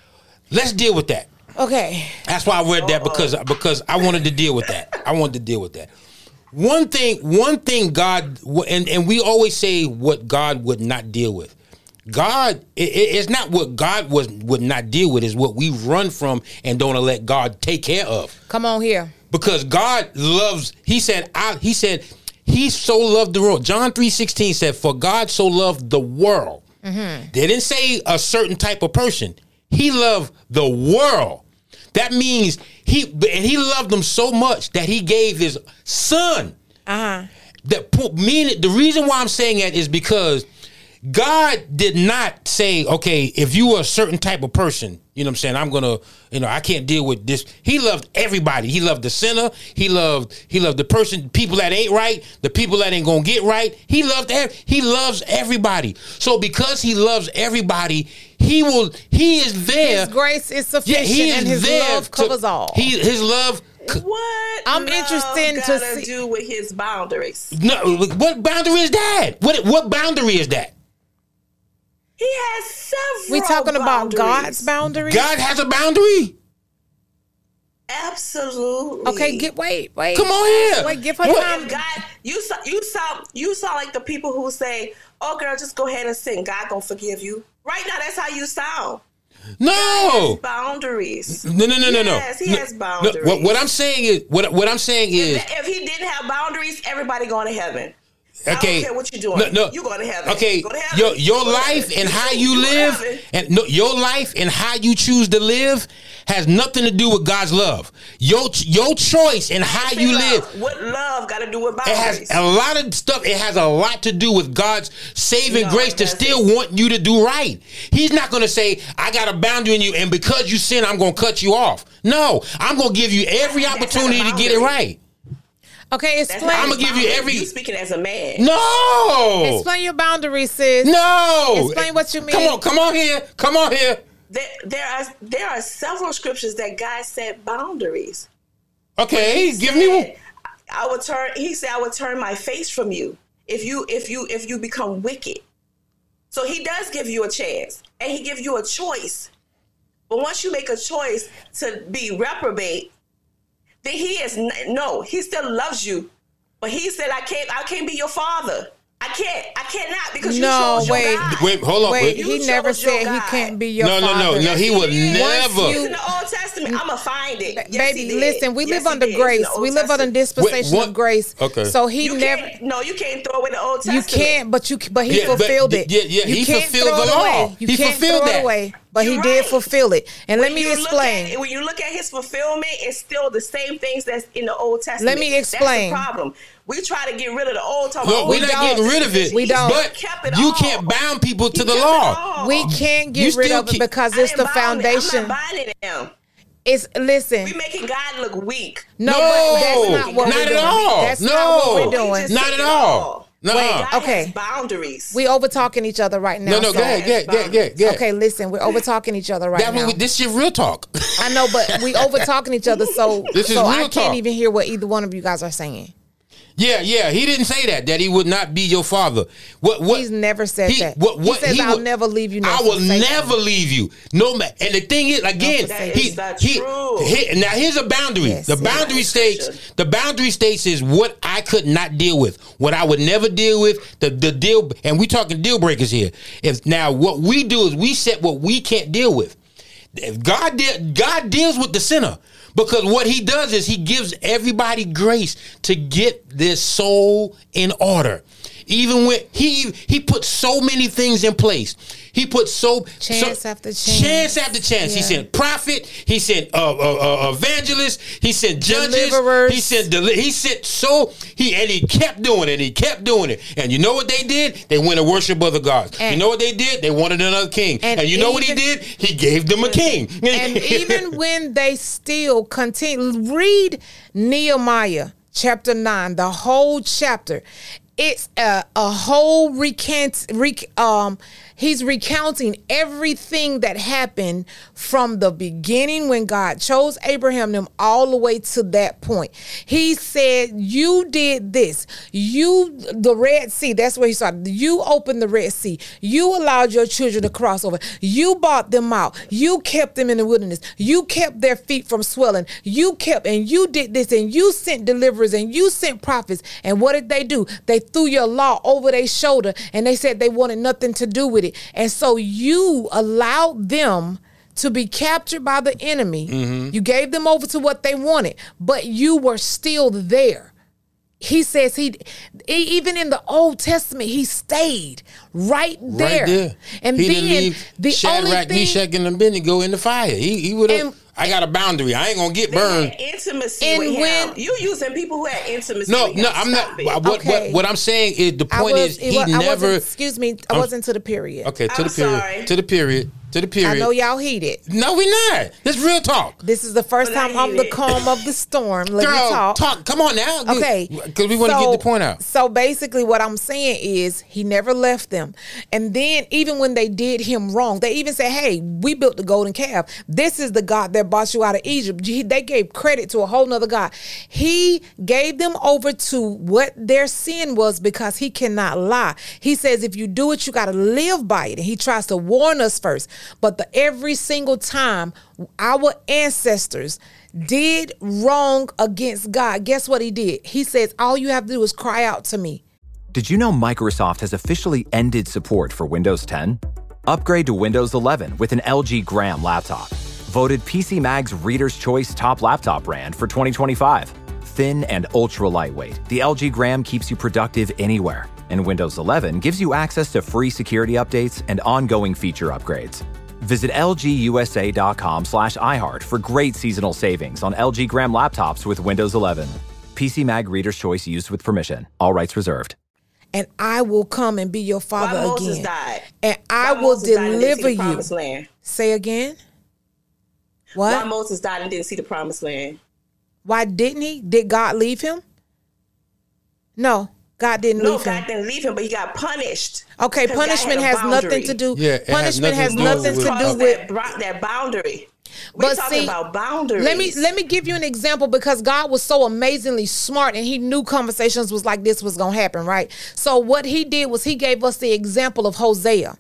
Speaker 3: Let's deal with that.
Speaker 2: Okay.
Speaker 3: That's why I read that, because because I wanted to deal with that. I wanted to deal with that. One thing, one thing God, and, and we always say what God would not deal with. God, it, it's not what God was would not deal with, is what we run from and don't let God take care of.
Speaker 2: Come on here.
Speaker 3: Because God loves, he said, I, he said, he so loved the world. John three sixteen said, for God so loved the world. Mm-hmm. They didn't say a certain type of person. He loved the world. That means he, and he loved them so much that he gave his son.
Speaker 2: Uh-huh.
Speaker 3: That mean the reason why I'm saying that is because God did not say, okay, if you are a certain type of person, you know what I'm saying, I'm gonna, you know, I can't deal with this. He loved everybody. He loved the sinner. He loved, he loved the person, people that ain't right, the people that ain't gonna get right. He loved, he loves everybody. So because he loves everybody, he will, he is there.
Speaker 2: His grace is sufficient,
Speaker 3: yeah, he is
Speaker 2: and his
Speaker 3: there
Speaker 2: love covers
Speaker 3: to,
Speaker 2: all.
Speaker 3: He, his love.
Speaker 4: What
Speaker 2: I'm
Speaker 4: love
Speaker 2: interested to
Speaker 4: gotta
Speaker 2: see-
Speaker 4: do with his boundaries?
Speaker 3: No, what boundary is that? What what boundary is that?
Speaker 4: He has several.
Speaker 2: We talking about
Speaker 4: boundaries.
Speaker 2: God's boundaries?
Speaker 3: God has a boundary.
Speaker 4: Absolutely.
Speaker 2: Okay, get wait, wait.
Speaker 3: Come on here.
Speaker 2: Wait, give her
Speaker 3: What?
Speaker 2: time.
Speaker 4: If God, you saw, you saw, you saw like the people who say, "Oh, girl, just go ahead and sin. God gonna forgive you." Right now, that's how you sound.
Speaker 3: No.
Speaker 4: Boundaries.
Speaker 3: No, no, no, no, no.
Speaker 4: Yes, he
Speaker 3: no,
Speaker 4: has
Speaker 3: no.
Speaker 4: boundaries.
Speaker 3: What, what I'm saying is, what what I'm saying is,
Speaker 4: If, if he didn't have boundaries, everybody going to heaven. I
Speaker 3: okay.
Speaker 4: don't care what you're doing.
Speaker 3: No, no.
Speaker 4: You going to heaven.
Speaker 3: Okay,
Speaker 4: Go to heaven.
Speaker 3: your your
Speaker 4: Go to
Speaker 3: life
Speaker 4: heaven.
Speaker 3: and how you
Speaker 4: go to
Speaker 3: live,
Speaker 4: heaven.
Speaker 3: and no, your life and how you choose to live has nothing to do with God's love. Your your choice and how
Speaker 4: Say
Speaker 3: you
Speaker 4: love.
Speaker 3: live.
Speaker 4: What love got to do with
Speaker 3: It
Speaker 4: boundaries?
Speaker 3: has a lot of stuff. It has a lot to do with God's saving
Speaker 4: No,
Speaker 3: grace
Speaker 4: it
Speaker 3: to
Speaker 4: doesn't.
Speaker 3: still want you to do right. He's not going to say, I got a boundary in you, and because you sin, I'm going to cut you off. No, I'm going to give you every
Speaker 4: That's not a
Speaker 3: opportunity to get it
Speaker 4: boundary.
Speaker 3: right.
Speaker 2: Okay,
Speaker 4: That's
Speaker 2: explain.
Speaker 3: I'ma
Speaker 4: his
Speaker 3: give you
Speaker 4: boundary.
Speaker 3: every-
Speaker 4: You speaking as a man.
Speaker 3: No.
Speaker 2: Explain your boundaries, sis.
Speaker 3: No.
Speaker 2: Explain what you mean.
Speaker 3: Come on, come on here. Come on here.
Speaker 4: There, there are there are several scriptures that God set boundaries.
Speaker 3: Okay,
Speaker 4: He
Speaker 3: give me one.
Speaker 4: said, I would turn. He said, "I would turn my face from you if you if you if you become wicked." So He does give you a chance, and He gives you a choice. But once you make a choice to be reprobate, then He is n- no. He still loves you, but He said, "I can't. I can't be your father. I can't. I cannot because
Speaker 2: No,
Speaker 4: you chose
Speaker 2: wait.
Speaker 4: your God."
Speaker 3: Wait, hold on.
Speaker 2: Wait,
Speaker 3: Wait.
Speaker 4: You
Speaker 2: he never
Speaker 4: chose your
Speaker 2: said he
Speaker 4: God.
Speaker 2: can't be your
Speaker 3: No, no,
Speaker 2: father.
Speaker 3: no, no. He would
Speaker 4: did.
Speaker 3: never.
Speaker 4: It's in the Old Testament. I'm gonna find it. Yes,
Speaker 2: Baby,
Speaker 4: he did.
Speaker 2: listen, we
Speaker 4: Yes,
Speaker 2: live
Speaker 4: he
Speaker 2: under
Speaker 4: did. It's in
Speaker 2: grace.
Speaker 4: the Old
Speaker 2: We live under
Speaker 4: Testament.
Speaker 2: dispensation
Speaker 3: Wait, what?
Speaker 2: of grace.
Speaker 3: Okay.
Speaker 2: So he
Speaker 4: You
Speaker 2: never.
Speaker 4: can't, no, you can't throw away the Old
Speaker 2: You
Speaker 4: Testament.
Speaker 2: can't, but you but he
Speaker 3: Yeah, but-
Speaker 2: fulfilled it.
Speaker 3: yeah, yeah,
Speaker 2: you
Speaker 3: he
Speaker 2: can't
Speaker 3: fulfilled
Speaker 2: throw
Speaker 3: the
Speaker 2: it
Speaker 3: law.
Speaker 2: away. You
Speaker 3: He
Speaker 2: can't
Speaker 3: fulfilled
Speaker 2: throw
Speaker 3: that.
Speaker 2: it away. But he
Speaker 4: You're
Speaker 2: did
Speaker 4: right.
Speaker 2: fulfill it. And let
Speaker 4: When
Speaker 2: me
Speaker 4: you look
Speaker 2: explain.
Speaker 4: at- when you look at his fulfillment, it's still the same things that's in the Old Testament.
Speaker 2: Let me explain.
Speaker 4: That's the problem. We try to get rid of the old. Talk
Speaker 3: Look,
Speaker 4: about,
Speaker 3: we're
Speaker 4: oh,
Speaker 3: not
Speaker 2: don't.
Speaker 3: getting rid of it.
Speaker 2: We don't.
Speaker 3: But
Speaker 4: Kept it
Speaker 3: you
Speaker 4: all.
Speaker 3: can't bound people to
Speaker 4: He
Speaker 3: the
Speaker 4: kept it
Speaker 3: law.
Speaker 4: all.
Speaker 2: We can't
Speaker 3: You
Speaker 2: get rid
Speaker 3: still
Speaker 2: of it
Speaker 3: keep-
Speaker 2: because
Speaker 4: I
Speaker 2: it's
Speaker 4: ain't
Speaker 2: the
Speaker 4: binding-
Speaker 2: foundation.
Speaker 4: I'm not binding them.
Speaker 2: It's listen.
Speaker 4: We making God look weak.
Speaker 2: No,
Speaker 3: No,
Speaker 2: but that's not what
Speaker 3: not
Speaker 2: we're
Speaker 3: at
Speaker 2: doing.
Speaker 3: all.
Speaker 2: That's
Speaker 3: No.
Speaker 2: not what we're
Speaker 4: We
Speaker 2: doing.
Speaker 4: just
Speaker 3: Not
Speaker 4: take
Speaker 3: at
Speaker 4: it
Speaker 3: all. No.
Speaker 2: Wait,
Speaker 4: God
Speaker 2: okay.
Speaker 4: has boundaries.
Speaker 2: We over talking each other right now.
Speaker 3: No, no,
Speaker 2: so-
Speaker 3: go ahead, go ahead, go ahead, go ahead, go ahead.
Speaker 2: Okay, listen, we're over talking each other right
Speaker 3: That
Speaker 2: now.
Speaker 3: one, this shit real talk.
Speaker 2: I know, but we over talking each other, so
Speaker 3: This is
Speaker 2: so I
Speaker 3: real
Speaker 2: can't
Speaker 3: talk.
Speaker 2: even hear what either one of you guys are saying.
Speaker 3: Yeah, yeah. He didn't say that. That he would not be your father. What? What?
Speaker 2: He's never said
Speaker 3: he,
Speaker 2: that.
Speaker 3: What? What?
Speaker 2: He says,
Speaker 3: he
Speaker 2: "I'll
Speaker 3: would-
Speaker 2: never leave you." nor
Speaker 3: I will
Speaker 2: forsake you."
Speaker 3: never leave you. No man. And the thing is, again,
Speaker 4: That
Speaker 3: he,
Speaker 4: is not
Speaker 3: he,
Speaker 4: true.
Speaker 3: he- now here's a boundary.
Speaker 2: Yes,
Speaker 3: the
Speaker 2: yes.
Speaker 3: boundary
Speaker 4: Yes,
Speaker 3: states.
Speaker 4: sure.
Speaker 3: The boundary states is what I could not deal with. What I would never deal with. The the deal. And we talking deal breakers here. If now what we do is we set what we can't deal with. If God de- God deals with the sinner. Because what he does is he gives everybody grace to get their soul in order. Even when he he put so many things in place. He put so
Speaker 2: Chance
Speaker 3: so,
Speaker 2: after chance.
Speaker 3: chance after chance. He
Speaker 2: Yeah.
Speaker 3: sent prophet. He sent uh, uh, uh, evangelists. He sent judges.
Speaker 2: Deliverers.
Speaker 3: He sent deli- he sent so he and he kept doing it. He kept doing it. And you know what they did? They went to worship other gods.
Speaker 2: And-
Speaker 3: you know what they did? They wanted another king. And,
Speaker 2: And
Speaker 3: you know what he
Speaker 2: even-
Speaker 3: did? He gave them a king.
Speaker 2: And even when they still continue, read Nehemiah chapter nine, the whole chapter. it's a, a whole recant. Rec, um, he's recounting everything that happened from the beginning when God chose Abraham them all the way to that point. He said, "You did this. You the Red Sea. That's where he started. You opened the Red Sea. You allowed your children to cross over. You bought them out. You kept them in the wilderness. You kept their feet from swelling. You kept and you did this and you sent deliverers and you sent prophets. And what did they do? They threw your law over their shoulder and they said they wanted nothing to do with it. And so you allowed them to be captured by the enemy. Mm-hmm. You gave them over to what they wanted, but you were still there." He says he, even in the Old Testament, he stayed right there. Right there. And
Speaker 3: he
Speaker 2: then
Speaker 3: didn't leave
Speaker 2: the
Speaker 3: Shadrach,
Speaker 2: only thing,
Speaker 3: Meshach, and Abednego in the fire. He he would have. I got a boundary. I ain't gonna get burned.
Speaker 4: Intimacy
Speaker 2: and
Speaker 4: with
Speaker 2: when,
Speaker 4: him. You using people who had intimacy.
Speaker 3: No,
Speaker 4: with
Speaker 3: no,
Speaker 4: him.
Speaker 3: I'm
Speaker 4: Stop
Speaker 3: not.
Speaker 4: it.
Speaker 3: What,
Speaker 2: okay.
Speaker 3: what what I'm saying is the point
Speaker 2: was,
Speaker 3: is he
Speaker 2: was,
Speaker 3: never.
Speaker 2: Excuse me, I
Speaker 3: I'm,
Speaker 2: wasn't to the period.
Speaker 3: Okay, to
Speaker 4: I'm
Speaker 3: the period.
Speaker 4: sorry.
Speaker 3: To the period. To the period.
Speaker 2: I know y'all heated.
Speaker 3: No, we not. This real talk.
Speaker 2: This is the first
Speaker 4: But
Speaker 2: time I'm the calm of the storm. Let
Speaker 3: Girl,
Speaker 2: me talk.
Speaker 3: talk. Come on now.
Speaker 2: Okay.
Speaker 3: Because we want to
Speaker 2: so,
Speaker 3: get the point out.
Speaker 2: So basically what I'm saying is he never left them. And then even when they did him wrong, they even said, "Hey, we built the golden calf. This is the God that brought you out of Egypt." They gave credit to a whole nother God. He gave them over to what their sin was because he cannot lie. He says, if you do it, you got to live by it. And he tries to warn us first. But the every single time our ancestors did wrong against God, guess what he did? He says, all you have to do is cry out to me.
Speaker 1: Did you know Microsoft has officially ended support for Windows ten? Upgrade to Windows eleven with an L G Gram laptop. Voted P C Mag's Reader's Choice Top Laptop Brand for twenty twenty-five. Thin and ultra lightweight, the L G Gram keeps you productive anywhere. And Windows eleven gives you access to free security updates and ongoing feature upgrades. Visit lgusa.com slash iHeart for great seasonal savings on L G Gram laptops with Windows eleven. P C Mag Reader's Choice used with permission. All rights reserved.
Speaker 2: And I will come and be your father
Speaker 4: Why Moses
Speaker 2: again.
Speaker 4: died?
Speaker 2: And I
Speaker 4: Why
Speaker 2: will
Speaker 4: Moses died and didn't see
Speaker 2: deliver
Speaker 4: the
Speaker 2: you.
Speaker 4: promised land?
Speaker 2: Say again? What?
Speaker 4: Why Moses died and didn't see the promised land?
Speaker 2: Why didn't he? Did God leave him? No, God didn't
Speaker 4: No,
Speaker 2: leave him.
Speaker 4: God didn't leave him, but he got punished.
Speaker 2: Okay,
Speaker 4: 'Cause God
Speaker 2: punishment
Speaker 4: had a
Speaker 2: has nothing
Speaker 4: boundary.
Speaker 2: to do.
Speaker 3: Yeah, it has
Speaker 2: punishment has
Speaker 3: nothing to do
Speaker 2: nothing
Speaker 3: with-
Speaker 2: to do
Speaker 4: Because
Speaker 2: with.
Speaker 4: that, bro- that boundary. We're
Speaker 2: But
Speaker 4: talking
Speaker 2: see,
Speaker 4: about boundaries.
Speaker 2: Let me let me give you an example because God was so amazingly smart and he knew conversations was like this was gonna happen, right? So what he did was he gave us the example of Hosea.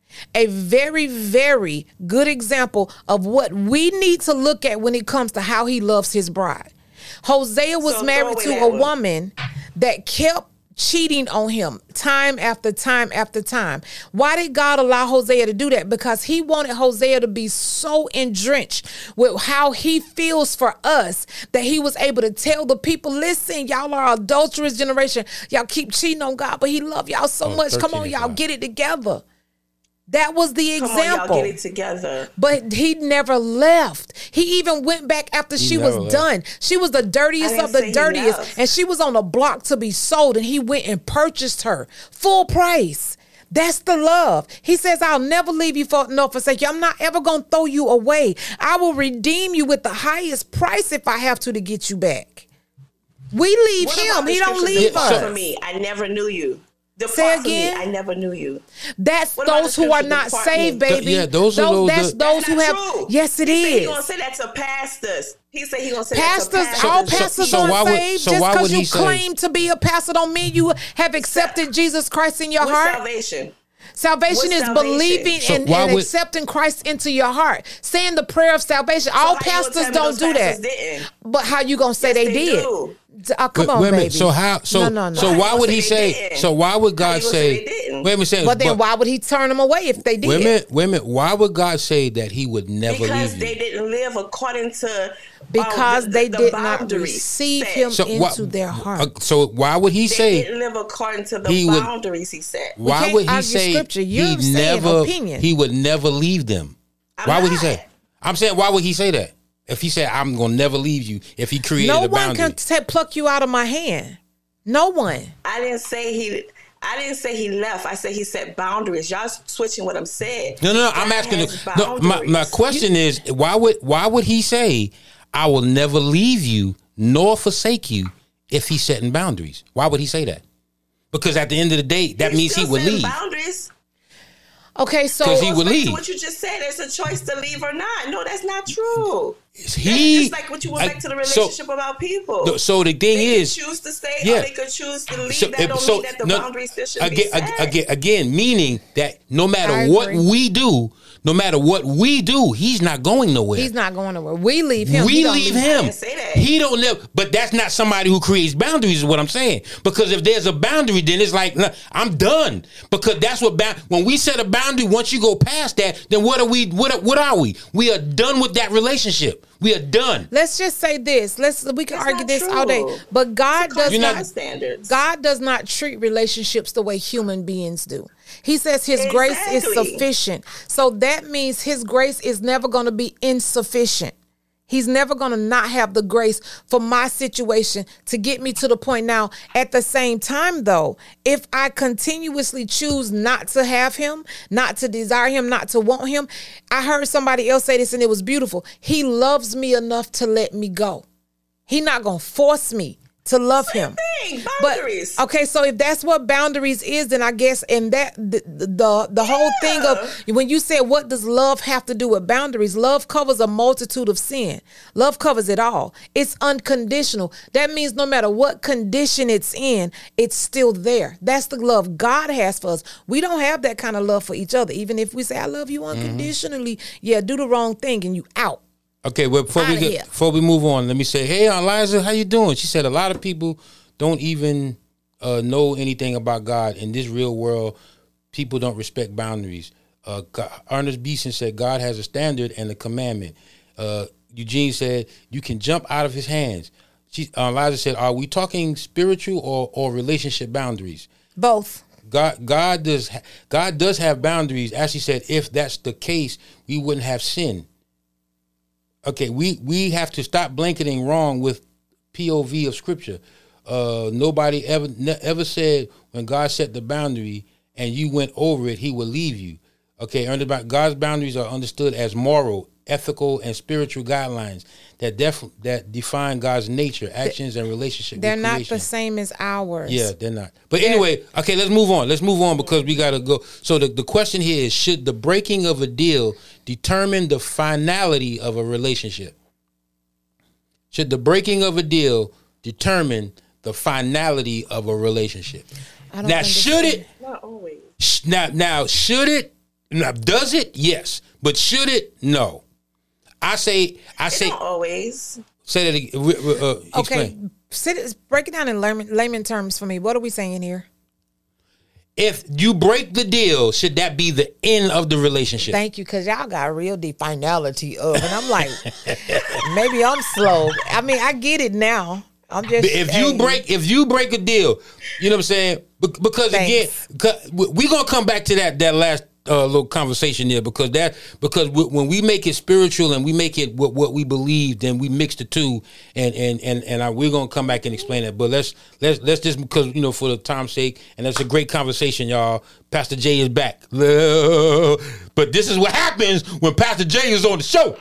Speaker 2: A very, very good example of what we need to look at when it comes to how he loves his bride. Hosea was
Speaker 4: So
Speaker 2: married
Speaker 4: throw
Speaker 2: to
Speaker 4: away
Speaker 2: a
Speaker 4: that one.
Speaker 2: woman that kept cheating on him time after time after time. Why did God allow Hosea to do that? Because he wanted Hosea to be so entrenched with how he feels for us that he was able to tell the people, listen, y'all are adulterous generation. Y'all keep cheating on God, but he love y'all so
Speaker 3: Oh,
Speaker 2: much. Come
Speaker 3: thirteen
Speaker 2: on,
Speaker 3: is
Speaker 2: y'all,
Speaker 3: fine.
Speaker 2: get it together. That was the
Speaker 4: Come
Speaker 2: example.
Speaker 4: on, y'all get it together.
Speaker 2: But he never left. He even went back after
Speaker 3: He
Speaker 2: she
Speaker 3: never
Speaker 2: was
Speaker 3: left.
Speaker 2: done. She was the dirtiest
Speaker 4: I didn't
Speaker 2: of the
Speaker 4: say he
Speaker 2: dirtiest.
Speaker 4: left.
Speaker 2: And she was on the block to be sold. And he went and purchased her full price. That's the love. He says, I'll never leave you for nor forsake you. I'm not ever going to throw you away. I will redeem you with the highest price if I have to to get you back. We leave
Speaker 4: What
Speaker 2: him.
Speaker 4: about the
Speaker 2: He don't
Speaker 4: scripture,
Speaker 2: leave
Speaker 4: "Depart
Speaker 2: us.
Speaker 4: from me, I never knew you. Depart
Speaker 2: Say
Speaker 4: from me,
Speaker 2: again?
Speaker 4: I never knew you.
Speaker 2: That's
Speaker 4: What about
Speaker 2: those
Speaker 4: the
Speaker 2: who are
Speaker 4: scripture,
Speaker 2: not
Speaker 4: "Depart
Speaker 2: saved,
Speaker 4: me"?
Speaker 2: baby.
Speaker 3: Th- yeah, those are those
Speaker 2: That's
Speaker 3: that-
Speaker 2: those
Speaker 4: That's
Speaker 2: who
Speaker 4: not
Speaker 2: have.
Speaker 4: true.
Speaker 2: Yes, it
Speaker 4: He said he
Speaker 2: is.
Speaker 4: gonna say that to pastors. He said he gonna say
Speaker 2: Pastors,
Speaker 4: that to
Speaker 2: all
Speaker 4: pastors.
Speaker 2: pastors
Speaker 3: so
Speaker 2: aren't
Speaker 3: why would-
Speaker 2: saved.
Speaker 3: so
Speaker 2: Just
Speaker 3: why
Speaker 2: because
Speaker 3: would
Speaker 2: you
Speaker 3: he say-
Speaker 2: claim to be a pastor don't mean you have accepted Jesus Christ in your
Speaker 4: With
Speaker 2: heart.
Speaker 4: salvation.
Speaker 2: Salvation
Speaker 4: With
Speaker 2: is
Speaker 4: salvation.
Speaker 2: believing
Speaker 3: So
Speaker 2: and,
Speaker 3: why
Speaker 2: and
Speaker 3: would-
Speaker 2: accepting Christ into your heart. Saying the prayer of salvation. All
Speaker 4: how you gonna
Speaker 2: pastors
Speaker 4: tell me
Speaker 2: don't
Speaker 4: those
Speaker 2: do that.
Speaker 4: pastors didn't?
Speaker 2: But how you gonna say
Speaker 4: Yes,
Speaker 2: they,
Speaker 4: they
Speaker 2: did?
Speaker 4: do.
Speaker 2: Uh, come
Speaker 3: Wait,
Speaker 2: on,
Speaker 3: wait a minute.
Speaker 2: baby.
Speaker 3: So how? So
Speaker 2: no, no, no.
Speaker 3: so
Speaker 4: How
Speaker 3: why
Speaker 4: you
Speaker 3: would
Speaker 4: gonna
Speaker 3: he
Speaker 4: say they
Speaker 3: say?
Speaker 4: didn't?
Speaker 3: So why would
Speaker 4: How
Speaker 3: God
Speaker 4: you gonna
Speaker 3: say?
Speaker 4: say they didn't?
Speaker 3: Wait a minute.
Speaker 2: But then
Speaker 3: but-
Speaker 2: why would he turn them away if they did?
Speaker 3: Wait a minute. Wait a minute. Why would God say that He would never
Speaker 4: Because
Speaker 3: leave
Speaker 4: they
Speaker 3: you?
Speaker 4: didn't live according to
Speaker 2: Because
Speaker 4: um, the,
Speaker 2: they
Speaker 4: the
Speaker 2: did not
Speaker 4: boundaries
Speaker 2: receive
Speaker 4: set.
Speaker 2: him
Speaker 3: So why-
Speaker 2: into their heart.
Speaker 3: uh, so why would He
Speaker 4: They
Speaker 3: say?
Speaker 4: didn't live according to the
Speaker 3: he would-
Speaker 4: boundaries he set.
Speaker 3: Why
Speaker 2: can't
Speaker 3: would He
Speaker 2: argue
Speaker 3: say
Speaker 2: scripture. You're
Speaker 3: He
Speaker 2: saying
Speaker 3: never?
Speaker 2: opinion.
Speaker 3: He would never leave them.
Speaker 4: I'm
Speaker 3: Why would He
Speaker 4: not.
Speaker 3: say? I'm saying, why would He say that? If He said, "I'm gonna never leave you," if He created
Speaker 2: No
Speaker 3: a
Speaker 2: one
Speaker 3: boundary.
Speaker 2: can t- pluck you out of my hand. No one.
Speaker 4: I didn't say he. I didn't say he left. I said he set boundaries. Y'all switching what I'm saying.
Speaker 3: No, no, no. I'm
Speaker 4: God
Speaker 3: asking.
Speaker 4: has
Speaker 3: The, no, my, my
Speaker 4: boundaries.
Speaker 3: question is, why would why would He say, "I will never leave you nor forsake you," if He's setting boundaries? Why would He say that? Because at the end of the day, that
Speaker 4: He's
Speaker 3: means he
Speaker 4: still
Speaker 3: would
Speaker 4: setting
Speaker 3: leave.
Speaker 4: Boundaries.
Speaker 2: Okay, so
Speaker 3: Because he would
Speaker 4: Back to
Speaker 3: leave.
Speaker 4: what you just said, it's a choice to leave or not. No, that's not true.
Speaker 3: He,
Speaker 4: That's just like what you went
Speaker 3: I-
Speaker 4: back to the
Speaker 3: so-
Speaker 4: relationship about people.
Speaker 3: So the thing
Speaker 4: they
Speaker 3: is,
Speaker 4: could choose to stay
Speaker 3: yeah.
Speaker 4: or they could choose to leave.
Speaker 3: So,
Speaker 4: that don't
Speaker 3: so
Speaker 4: mean that the
Speaker 3: no,
Speaker 4: boundaries still should
Speaker 3: again,
Speaker 4: be set.
Speaker 3: again, again, meaning that no
Speaker 2: I
Speaker 3: matter what
Speaker 2: agree.
Speaker 3: we do, no matter what we do, he's not going nowhere.
Speaker 2: he's not going nowhere. We leave him.
Speaker 3: We
Speaker 2: He don't
Speaker 3: leave
Speaker 4: I
Speaker 3: him.
Speaker 4: didn't say that.
Speaker 3: He don't never. But that's not somebody who creates boundaries. Is what I'm saying. Because if there's a boundary, then it's like nah, I'm done. Because that's what bound. When we set a boundary, once you go past that, then what are we? What are, what are we? We are done with that relationship. We are done.
Speaker 2: Let's just say this. Let's we can
Speaker 4: That's
Speaker 2: argue
Speaker 4: not
Speaker 2: this
Speaker 4: true.
Speaker 2: all day. But God does
Speaker 3: You're
Speaker 2: not,
Speaker 3: not-
Speaker 4: standards.
Speaker 2: God does not treat relationships the way human beings do. He says his grace is
Speaker 4: Exactly.
Speaker 2: sufficient. So that means his grace is never going to be insufficient. He's never going to not have the grace for my situation to get me to the point. Now, at the same time, though, if I continuously choose not to have him, not to desire him, not to want him, I heard somebody else say this and it was beautiful. He loves me enough to let me go. He's not going to force me to love him.
Speaker 4: Thing,
Speaker 2: But
Speaker 4: boundaries.
Speaker 2: okay, so if that's what boundaries is, then I guess and that the the, the whole thing of when you said what does love have to do with boundaries? Love covers a multitude of sin. Love covers it all. It's unconditional. That means no matter what condition it's in, it's still there. That's the love God has for us. We don't have that kind of love for each other. Even if we say I love you unconditionally, yeah, do the wrong thing and you out.
Speaker 3: Okay, well, before we
Speaker 2: Outta
Speaker 3: get,
Speaker 2: here.
Speaker 3: before we move on, let me say, hey, Aunt Liza, how you doing? She said a lot of people don't even uh, know anything about God. In this real world, people don't respect boundaries. Uh, God, Ernest Beeson said God has a standard and a commandment. Uh, Eugene said you can jump out of his hands. She, uh, Liza said, are we talking spiritual or, or relationship boundaries?
Speaker 2: Both.
Speaker 3: God, God does, ha- God does have boundaries. As she said, if that's the case, we wouldn't have sin. Okay, we, we have to stop blanketing wrong with P O V of Scripture. Uh, nobody ever ne- ever said when God set the boundary and you went over it, He will leave you. Okay, God's boundaries are understood as moral, ethical, and spiritual guidelines that def- that define God's nature, actions, and relationship.
Speaker 2: They're
Speaker 3: with
Speaker 2: not
Speaker 3: creation.
Speaker 2: the same as ours.
Speaker 3: Yeah, they're not. But anyway, okay, let's move on. Let's move on because we got to go. So the, the question here is, should the breaking of a deal determine the finality of a relationship? Should the breaking of a deal determine the finality of a relationship?
Speaker 2: I don't
Speaker 3: Now, should it?
Speaker 4: Not always.
Speaker 3: sh- Now, now, should it? Now, does it? Yes. But should it? No. I say, I
Speaker 4: It
Speaker 3: say,
Speaker 4: don't always.
Speaker 3: say that again. Uh, uh,
Speaker 2: Okay,
Speaker 3: explain.
Speaker 2: sit, break it down in layman, layman terms for me. What are we saying here?
Speaker 3: If you break the deal, should that be the end of the relationship?
Speaker 2: Thank you, because y'all got real deep finality of, and I'm like, maybe I'm slow. I mean, I get it now. I'm just
Speaker 3: If you
Speaker 2: hey,
Speaker 3: break, if you break a deal, you know what I'm saying? Be- Because
Speaker 2: Thanks.
Speaker 3: again, 'cause we gonna come back to that that last uh, little conversation there because that because w- when we make it spiritual and we make it what, what we believe, then we mix the two, and and and and I, we're gonna come back and explain that. But let's let's let's just because you know for the time's sake, and that's a great conversation, y'all. Pastor Jay is back, but this is what happens when Pastor Jay is on the show.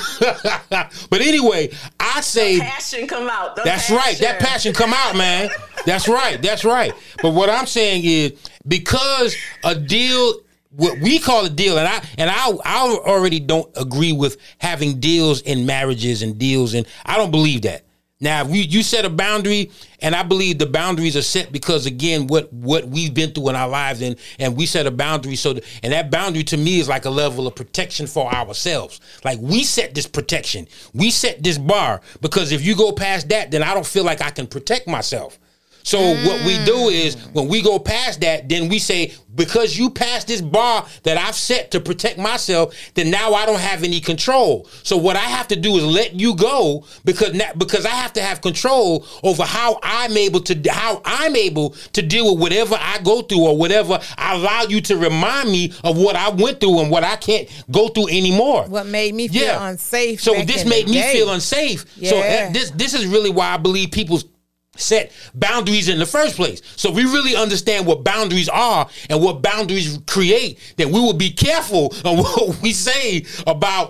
Speaker 3: But anyway, I say.
Speaker 4: Passion come out. The
Speaker 3: That's right. That passion come out, man. That's right. That's right. But what I'm saying is because a deal, what we call a deal, and I and I I already don't agree with having deals in marriages and deals, and I don't believe that. Now, if we, you set a boundary, and I believe the boundaries are set because, again, what, what we've been through in our lives, and, and we set a boundary. So, th- and that boundary to me is like a level of protection for ourselves. Like we set this protection, we set this bar because if you go past that, then I don't feel like I can protect myself. So what we do is when we go past that, then we say, because you passed this bar that I've set to protect myself, then now I don't have any control. So what I have to do is let you go because now, because I have to have control over how I'm able to how I'm able to deal with whatever I go through or whatever I allow you to remind me of what I went through and what I can't go through anymore.
Speaker 2: What made me feel unsafe.
Speaker 3: So
Speaker 2: back
Speaker 3: this
Speaker 2: in
Speaker 3: made
Speaker 2: the
Speaker 3: me
Speaker 2: day.
Speaker 3: feel unsafe. So
Speaker 2: Yeah.
Speaker 3: uh, this this is really why I believe people set boundaries in the first place. So if we really understand what boundaries are and what boundaries create, then we will be careful on what we say about who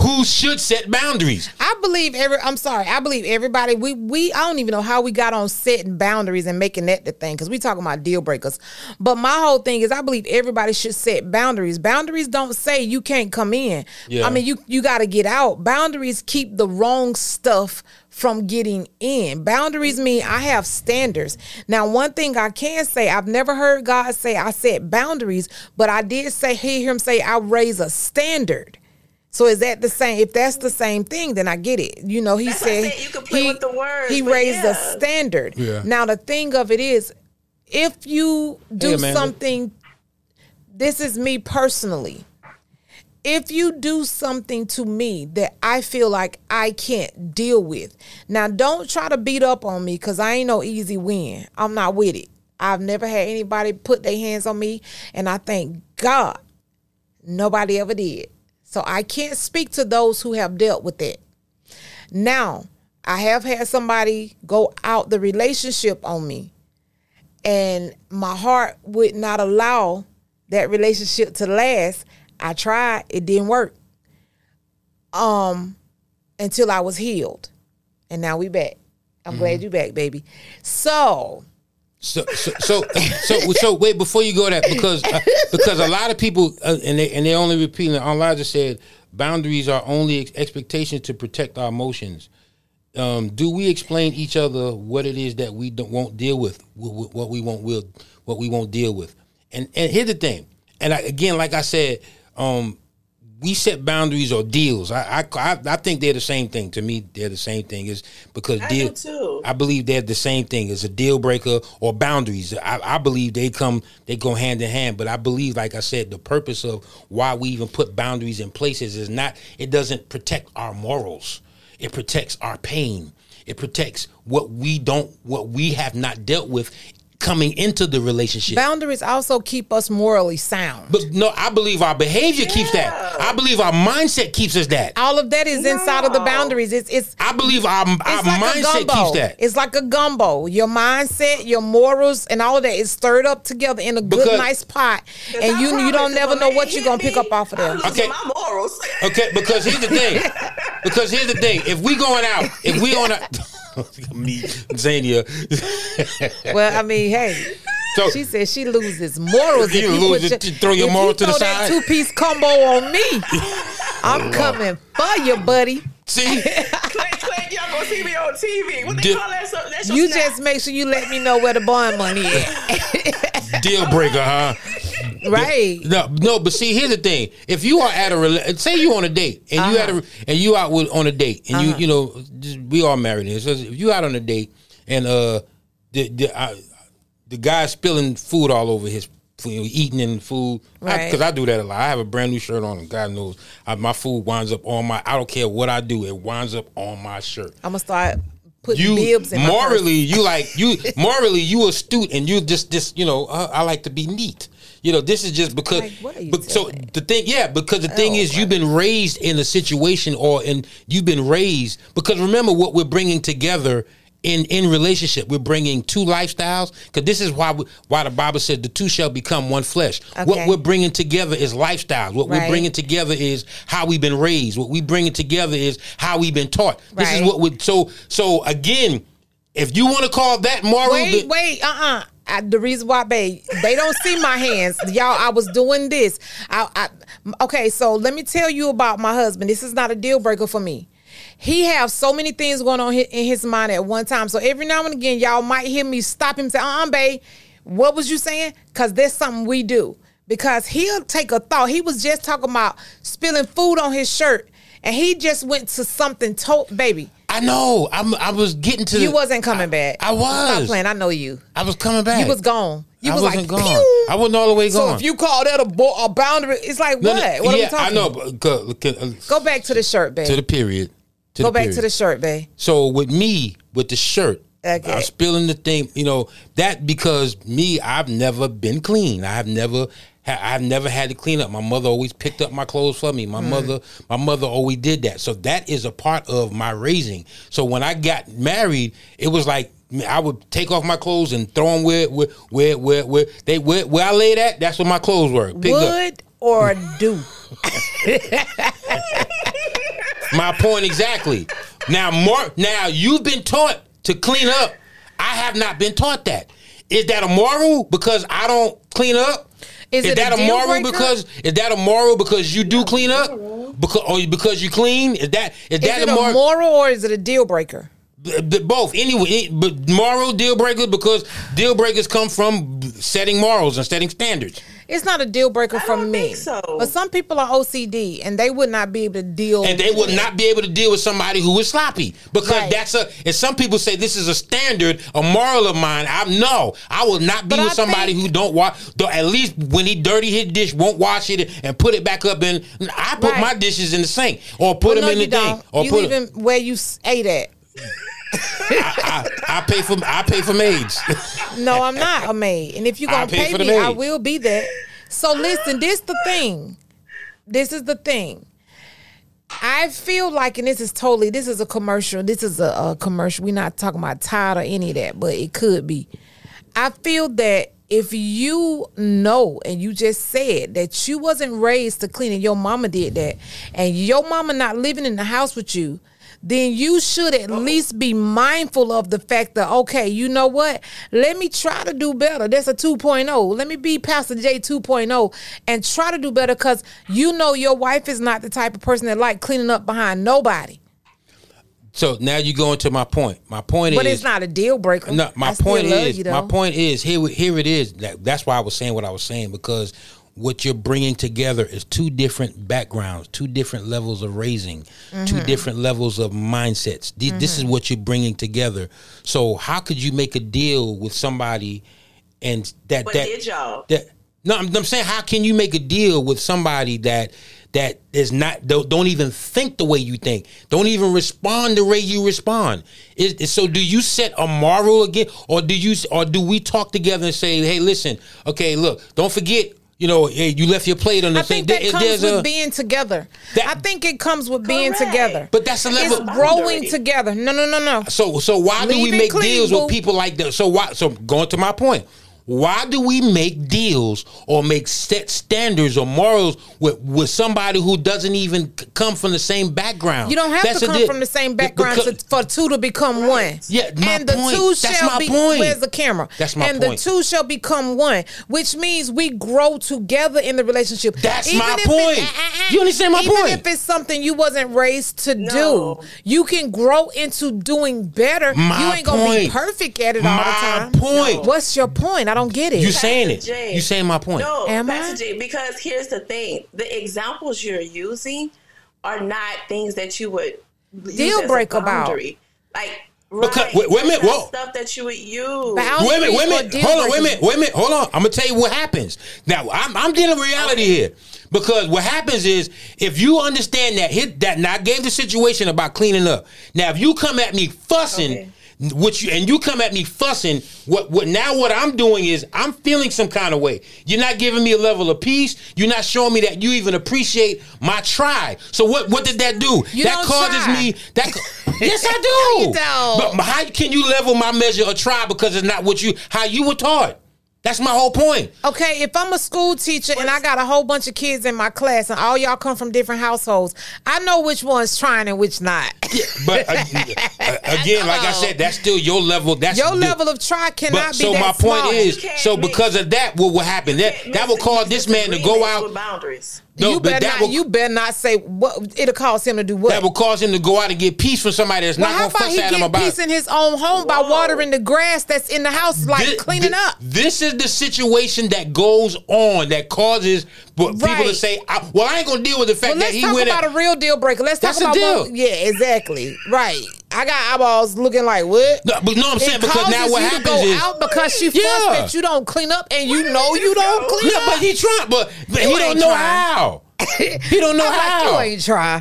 Speaker 3: who should set boundaries.
Speaker 2: I believe every. I'm sorry. I believe everybody. We we. I don't even know how we got on setting boundaries and making that the thing because we talking about deal breakers. But my whole thing is, I believe everybody should set boundaries. Boundaries don't say you can't come in.
Speaker 3: Yeah.
Speaker 2: I mean, you you got to get out. Boundaries keep the wrong stuff from getting in. Boundaries mean I have standards. Now, one thing I can say, I've never heard God say I set boundaries, but I did say hear him say I raise a standard. So is that the same? If that's the same thing, then I get it. You know, he
Speaker 4: That's
Speaker 2: said,
Speaker 4: why I said you can play
Speaker 2: he,
Speaker 4: with the words,
Speaker 2: he
Speaker 4: but
Speaker 2: raised
Speaker 4: yeah.
Speaker 2: a standard.
Speaker 3: Yeah.
Speaker 2: Now, the thing of it is, if you do
Speaker 3: Hey, Amanda.
Speaker 2: something, this is me personally. If you do something to me that I feel like I can't deal with, now don't try to beat up on me because I ain't no easy win. I'm not with it. I've never had anybody put their hands on me, and I thank God nobody ever did. So I can't speak to those who have dealt with it. Now, I have had somebody go out the relationship on me, and my heart would not allow that relationship to last. I tried, it didn't work. Um, until I was healed. And now we back. I'm mm-hmm. glad you back, baby. So
Speaker 3: So so so so, so wait before you go that because uh, because a lot of people uh, and they and they only repeating it. Elijah said boundaries are only ex- expectations to protect our emotions. Um, do we explain each other what it is that we don't won't deal with, what we won't will what we won't deal with? And and here's the thing. And I, again, like I said, um, we set boundaries or deals. I, I I think they're the same thing. To me, they're the same thing. Is because
Speaker 4: I
Speaker 3: deal.
Speaker 4: do too.
Speaker 3: I believe they're the same thing. It's a deal breaker or boundaries. I, I believe they come they go hand in hand. But I believe, like I said, the purpose of why we even put boundaries in places is not. It doesn't protect our morals. It protects our pain. It protects what we don't, what we have not dealt with coming into the relationship.
Speaker 2: Boundaries also keep us morally sound.
Speaker 3: But no, I believe our behavior yeah. keeps that. I believe our mindset keeps us that.
Speaker 2: All of that is no. inside of the boundaries. It's it's.
Speaker 3: I believe our, our
Speaker 2: like
Speaker 3: mindset keeps that.
Speaker 2: It's like a gumbo. Your mindset, your morals, and all of that is stirred up together in a good,
Speaker 3: because,
Speaker 2: nice pot, and you you don't never know what you're gonna pick up off of them.
Speaker 3: Okay,
Speaker 4: my morals.
Speaker 3: Okay, because here's the thing. Because here's the thing. If we going out, if we on a me, Zania.
Speaker 2: Well, I mean, hey. So, she said she loses morals.
Speaker 3: You,
Speaker 2: if you
Speaker 3: lose
Speaker 2: put
Speaker 3: it,
Speaker 2: your,
Speaker 3: throw your moral to the
Speaker 2: throw
Speaker 3: side.
Speaker 2: That two piece combo on me. I'm coming for you, buddy.
Speaker 3: See,
Speaker 4: Click, click, y'all gonna see me on T V. What they
Speaker 3: Deal,
Speaker 4: call that? So, that's your
Speaker 2: you
Speaker 4: snap.
Speaker 2: just make sure you let me know where the bond money is.
Speaker 3: Deal breaker, huh?
Speaker 2: Right.
Speaker 3: No, no, but see, here's the thing. If you are at a say you on a date and uh-huh. you at a and you out with on a date and uh-huh. you you know just, we all married here. So if you out on a date and uh the the, uh, the guy's spilling food all over his food, eating in food because
Speaker 2: right.
Speaker 3: I, I do that a lot. I have a brand new shirt on and God knows I, my food winds up on my. I don't care what I do, it winds up on my shirt.
Speaker 2: I'm gonna start. Put
Speaker 3: you
Speaker 2: bibs in
Speaker 3: morally,
Speaker 2: my
Speaker 3: you like you morally, you astute, and you just just you know. Uh, I like to be neat. You know, this is just because.
Speaker 2: Like, what are you
Speaker 3: but, so the thing, yeah, because the thing
Speaker 2: oh,
Speaker 3: is,
Speaker 2: right.
Speaker 3: you've been raised in a situation, or in you've been raised because remember what we're bringing together in in relationship. We're bringing two lifestyles because this is why we, why the Bible said the two shall become one flesh.
Speaker 2: Okay.
Speaker 3: What we're bringing together is lifestyles. What
Speaker 2: right.
Speaker 3: we're bringing together is how we've been raised. What we bringing together is how we've been taught. This
Speaker 2: right.
Speaker 3: is what we so so again. If you want to call that moral,
Speaker 2: wait,
Speaker 3: the,
Speaker 2: wait, uh, uh-uh. uh. The reason why, babe, they don't see my hands, y'all. I was doing this. I, I, okay, so let me tell you about my husband. This is not a deal breaker for me. He have so many things going on in his mind at one time. So every now and again, y'all might hear me stop him and say, uh-uh, babe, what was you saying? Because that's something we do. Because he'll take a thought. He was just talking about spilling food on his shirt, and he just went to something to baby.
Speaker 3: I know. I'm. I was getting to.
Speaker 2: You
Speaker 3: the,
Speaker 2: wasn't coming
Speaker 3: I,
Speaker 2: back.
Speaker 3: I was.
Speaker 2: Stop playing. I know you.
Speaker 3: I was coming back.
Speaker 2: You was gone. You
Speaker 3: I
Speaker 2: was
Speaker 3: wasn't
Speaker 2: like,
Speaker 3: gone.
Speaker 2: Pew!
Speaker 3: I wasn't all the way gone.
Speaker 2: So if you call that a, bo- a boundary, it's like
Speaker 3: no,
Speaker 2: what?
Speaker 3: No,
Speaker 2: what
Speaker 3: yeah,
Speaker 2: are we talking?
Speaker 3: I know. But, go, uh,
Speaker 2: go back to the shirt, babe.
Speaker 3: To the period. To
Speaker 2: go
Speaker 3: the
Speaker 2: back
Speaker 3: period.
Speaker 2: to the shirt, babe.
Speaker 3: So with me, with the shirt,
Speaker 2: okay.
Speaker 3: I'm spilling the thing. You know that because me, I've never been clean. I have never. I've never had to clean up. My mother always picked up my clothes for me. My mm. mother, my mother always did that. So that is a part of my raising. So when I got married, it was like I would take off my clothes and throw them where, where, where, where, where they, where, where I laid at. That's where my clothes were. Picked
Speaker 2: Would
Speaker 3: up.
Speaker 2: or do?
Speaker 3: My point exactly. Now, more. Now you've been taught to clean up. I have not been taught that. Is that a moral because I don't clean up?
Speaker 2: Is,
Speaker 3: is
Speaker 2: it
Speaker 3: that
Speaker 2: a,
Speaker 3: a moral
Speaker 2: breaker?
Speaker 3: because is that a moral because you do clean up? Because or because you clean? Is that is,
Speaker 2: Is
Speaker 3: that
Speaker 2: it
Speaker 3: a, mor-
Speaker 2: a moral or is it a deal breaker?
Speaker 3: B- b- both. Anyway, but moral deal breaker because deal breakers come from setting morals and setting standards.
Speaker 2: It's not a deal breaker
Speaker 4: I
Speaker 2: for
Speaker 4: don't
Speaker 2: me.
Speaker 4: think so.
Speaker 2: But some people are O C D and they would not be able to deal.
Speaker 3: And they would
Speaker 2: with
Speaker 3: not be able to deal with somebody who is sloppy because
Speaker 2: Right.
Speaker 3: that's a. And some people say this is a standard, a moral of mine. I no, I will not be
Speaker 2: But
Speaker 3: with
Speaker 2: I
Speaker 3: somebody
Speaker 2: think-
Speaker 3: who don't wash. At least when he dirty his dish, won't wash it and put it back up in. I put
Speaker 2: Right.
Speaker 3: my dishes in the sink or put
Speaker 2: Well,
Speaker 3: them
Speaker 2: no,
Speaker 3: in the
Speaker 2: you
Speaker 3: thing
Speaker 2: don't.
Speaker 3: or
Speaker 2: You
Speaker 3: put.
Speaker 2: leave him where you s- ate at.
Speaker 3: I, I, I pay for I pay for maids.
Speaker 2: No, I'm not a maid. And if you're
Speaker 3: I'll
Speaker 2: going to
Speaker 3: pay
Speaker 2: pay
Speaker 3: for the
Speaker 2: me, I
Speaker 3: maid.
Speaker 2: will be there. So listen, this the thing. This is the thing. I feel like, and this is totally, this is a commercial. This is a, a commercial. We're not talking about Tide or any of that, but it could be. I feel that if you know and you just said that you wasn't raised to clean and your mama did that, and your mama not living in the house with you, then you should at least be mindful of the fact that, okay, you know what? Let me try to do better. That's a two point oh. Let me be Pastor J two point oh and try to do better because you know your wife is not the type of person that like cleaning up behind nobody.
Speaker 3: So now you go into my point. My point
Speaker 2: But
Speaker 3: is,
Speaker 2: it's not a deal breaker.
Speaker 3: no. My
Speaker 2: I still
Speaker 3: point
Speaker 2: love
Speaker 3: is,
Speaker 2: you,
Speaker 3: my
Speaker 2: though.
Speaker 3: point is here. Here it is. That, that's why I was saying what I was saying because what you're bringing together is two different backgrounds, two different levels of raising,
Speaker 2: Mm-hmm.
Speaker 3: two different levels of mindsets. Th-
Speaker 2: Mm-hmm.
Speaker 3: This is what you're bringing together. So how could you make a deal with somebody and that
Speaker 4: But
Speaker 3: that
Speaker 4: did y'all?
Speaker 3: that no, I'm, I'm saying how can you make a deal with somebody that that is not don't, don't even think the way you think, don't even respond the way you respond. Is, is- so do you set a moral again, or do you or do we talk together and say, hey, listen, okay, look, don't forget. You know, hey, you left your plate on the
Speaker 2: I
Speaker 3: thing.
Speaker 2: think that
Speaker 3: There-
Speaker 2: comes
Speaker 3: there's
Speaker 2: with
Speaker 3: a-
Speaker 2: being together.
Speaker 3: That-
Speaker 2: I think it comes with being
Speaker 4: Correct.
Speaker 2: together.
Speaker 3: But that's a level.
Speaker 2: It's growing
Speaker 4: Boundary.
Speaker 2: together. No, no, no, no.
Speaker 3: So so why do we
Speaker 2: Leave it
Speaker 3: make
Speaker 2: clean,
Speaker 3: deals
Speaker 2: boo.
Speaker 3: with people like that? So why? So going to my point, why do we make deals or make set standards or morals with with somebody who doesn't even c- come from the same background?
Speaker 2: You don't have
Speaker 3: That's
Speaker 2: to
Speaker 3: a
Speaker 2: come
Speaker 3: di-
Speaker 2: from the same background
Speaker 3: because-
Speaker 2: to, for two to become one.
Speaker 3: Yeah, my
Speaker 2: and the
Speaker 3: point.
Speaker 2: two
Speaker 3: That's
Speaker 2: shall
Speaker 3: my
Speaker 2: be.
Speaker 3: point.
Speaker 2: Where's the camera?
Speaker 3: That's my
Speaker 2: and
Speaker 3: point.
Speaker 2: the two shall become one, which means we grow together in the relationship.
Speaker 3: That's
Speaker 2: Even
Speaker 3: my
Speaker 2: if
Speaker 3: point.
Speaker 2: It, uh, uh, uh,
Speaker 3: You understand my
Speaker 2: even
Speaker 3: point?
Speaker 2: if it's something you wasn't raised to
Speaker 4: No.
Speaker 2: do, you can grow into doing better.
Speaker 3: My
Speaker 2: you ain't gonna be
Speaker 3: point.
Speaker 2: perfect at it all
Speaker 3: My
Speaker 2: the time.
Speaker 3: point.
Speaker 2: What's your point? I don't get it.
Speaker 3: You saying it?
Speaker 4: Jay.
Speaker 3: You saying my point?
Speaker 4: No,
Speaker 2: Am
Speaker 4: Pastor
Speaker 2: I?
Speaker 4: J, because here's the thing: the examples you're using are not things that you would use
Speaker 2: Deal
Speaker 4: as a
Speaker 2: break about.
Speaker 4: boundary. Like,
Speaker 3: Because-
Speaker 4: right,
Speaker 3: wait- wait a
Speaker 4: that's
Speaker 3: minute,
Speaker 4: not
Speaker 3: whoa.
Speaker 4: stuff that you would use.
Speaker 2: Bound-
Speaker 3: Wait a minute, wait a
Speaker 2: Boundaries or
Speaker 3: minute.
Speaker 2: deal
Speaker 3: Hold on, wait a
Speaker 2: breakers?
Speaker 3: minute, wait a minute. Hold on. I'm gonna tell you what happens. Now, I'm, I'm dealing with reality here because what happens is if you understand that hit that. Now, I gave the situation about cleaning up. Now, if you come at me fussing.
Speaker 4: Okay.
Speaker 3: What you and you come at me fussing. What what now? What I'm doing is I'm feeling some kind of way. You're not giving me a level of peace. You're not showing me that you even appreciate my try. So what what did that do?
Speaker 2: You
Speaker 3: that
Speaker 2: don't
Speaker 3: causes
Speaker 2: try.
Speaker 3: me. That yes, I do.
Speaker 2: No, you don't.
Speaker 3: But how can you level my measure of try because it's not what you how you were taught? That's my whole point.
Speaker 2: Okay, if I'm a school teacher and I got a whole bunch of kids in my class and all y'all come from different households, I know which one's trying and which not.
Speaker 3: But uh, uh, again, like I said, that's still your level. That's
Speaker 2: Your
Speaker 3: the-
Speaker 2: level of try cannot
Speaker 3: But
Speaker 2: be
Speaker 3: so
Speaker 2: that
Speaker 3: my point
Speaker 2: small.
Speaker 3: is,
Speaker 4: You can't
Speaker 3: so
Speaker 4: mix-
Speaker 3: because of that, what will happen? That
Speaker 4: Can't
Speaker 3: that will
Speaker 4: mix-
Speaker 3: cause
Speaker 4: mix
Speaker 3: this man to go
Speaker 4: disagreements
Speaker 3: out.
Speaker 4: with boundaries.
Speaker 3: No,
Speaker 2: you
Speaker 3: but
Speaker 2: better
Speaker 3: that
Speaker 2: not.
Speaker 3: will
Speaker 2: You better not say what it'll cause him to do. What?
Speaker 3: that will cause him to go out and get peace from somebody that's
Speaker 2: well,
Speaker 3: not
Speaker 2: how
Speaker 3: going to
Speaker 2: about
Speaker 3: fuss
Speaker 2: he
Speaker 3: at him
Speaker 2: get
Speaker 3: about.
Speaker 2: peace in his own home by
Speaker 4: Whoa.
Speaker 2: watering the grass that's in the house, like
Speaker 3: Thi-
Speaker 2: cleaning
Speaker 3: thi-
Speaker 2: up?
Speaker 3: This is the situation that goes on that causes but people to
Speaker 2: Right.
Speaker 3: say, I, "Well, I ain't gonna deal with the fact
Speaker 2: Well,
Speaker 3: that
Speaker 2: let's
Speaker 3: he
Speaker 2: talk
Speaker 3: went."
Speaker 2: about
Speaker 3: at,
Speaker 2: a real deal breaker. Let's talk
Speaker 3: That's a
Speaker 2: about
Speaker 3: deal.
Speaker 2: one. Yeah, exactly. Right. I got eyeballs looking like what?
Speaker 3: no, but no, I'm saying
Speaker 2: It
Speaker 3: because now
Speaker 2: causes
Speaker 3: what
Speaker 2: you to
Speaker 3: happens
Speaker 2: go
Speaker 3: is,
Speaker 2: out because you
Speaker 3: Yeah.
Speaker 2: fuss that you don't clean up and you know you don't clean
Speaker 3: yeah,
Speaker 2: up.
Speaker 3: but he trying, but, but he
Speaker 2: You
Speaker 3: don't
Speaker 2: ain't
Speaker 3: know
Speaker 2: trying.
Speaker 3: how. He don't know
Speaker 2: I'm like,
Speaker 3: how.
Speaker 2: you ain't try.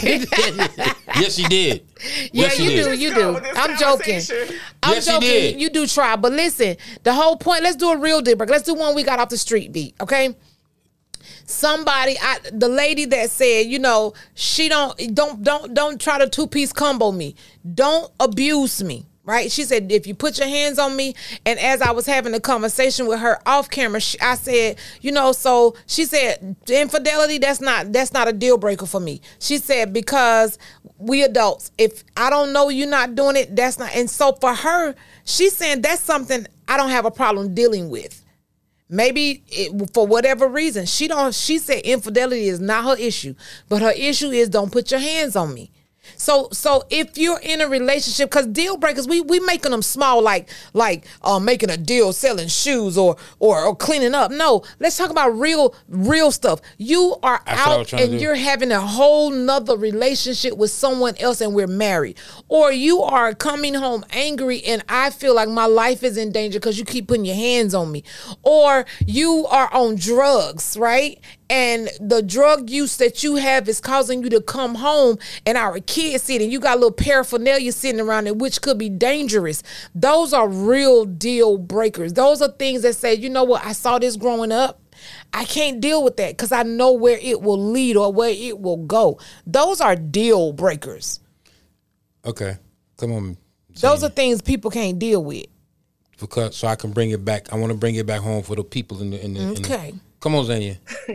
Speaker 3: Yes, he did.
Speaker 2: Yeah,
Speaker 3: Yes, he
Speaker 2: you
Speaker 3: did.
Speaker 2: do. You
Speaker 4: Let's go
Speaker 2: do.
Speaker 4: with this
Speaker 2: I'm joking.
Speaker 4: conversation.
Speaker 2: I'm
Speaker 3: Yes, he
Speaker 2: joking.
Speaker 3: did.
Speaker 2: You do try, but listen. The whole point. Let's do a real deal breaker. Let's do one we got off the street beat. Okay. Somebody, I, the lady that said, you know, she don't, don't, don't, don't try to two piece combo me. Don't abuse me. Right? She said, if you put your hands on me, and as I was having a conversation with her off camera, she, I said, you know, so she said, infidelity, that's not that's not a deal breaker for me. She said, because we adults, if I don't know you're not doing it, that's not. And so for her, she's saying that's something I don't have a problem dealing with. Maybe it, for whatever reason, she don't. She said infidelity is not her issue, but her issue is don't put your hands on me. So, so if you're in a relationship, because deal breakers, we we making them small, like like uh, making a deal, selling shoes, or, or or cleaning up. No, let's talk about real real stuff. You are
Speaker 3: That's out
Speaker 2: and you're having a whole nother relationship with someone else, and we're married, or you are coming home angry, and I feel like my life is in danger because you keep putting your hands on me, or you are on drugs, right? And the drug use that you have is causing you to come home and our kids see it, and you got a little paraphernalia sitting around it, which could be dangerous. Those are real deal breakers. Those are things that say, you know what, I saw this growing up. I can't deal with that because I know where it will lead or where it will go. Those are deal breakers.
Speaker 3: Okay. Come on.
Speaker 2: Those are things people can't deal with.
Speaker 3: Because so I can bring it back. I want to bring it back home for the people in the in the,
Speaker 2: okay.
Speaker 3: In the, come on, Zania.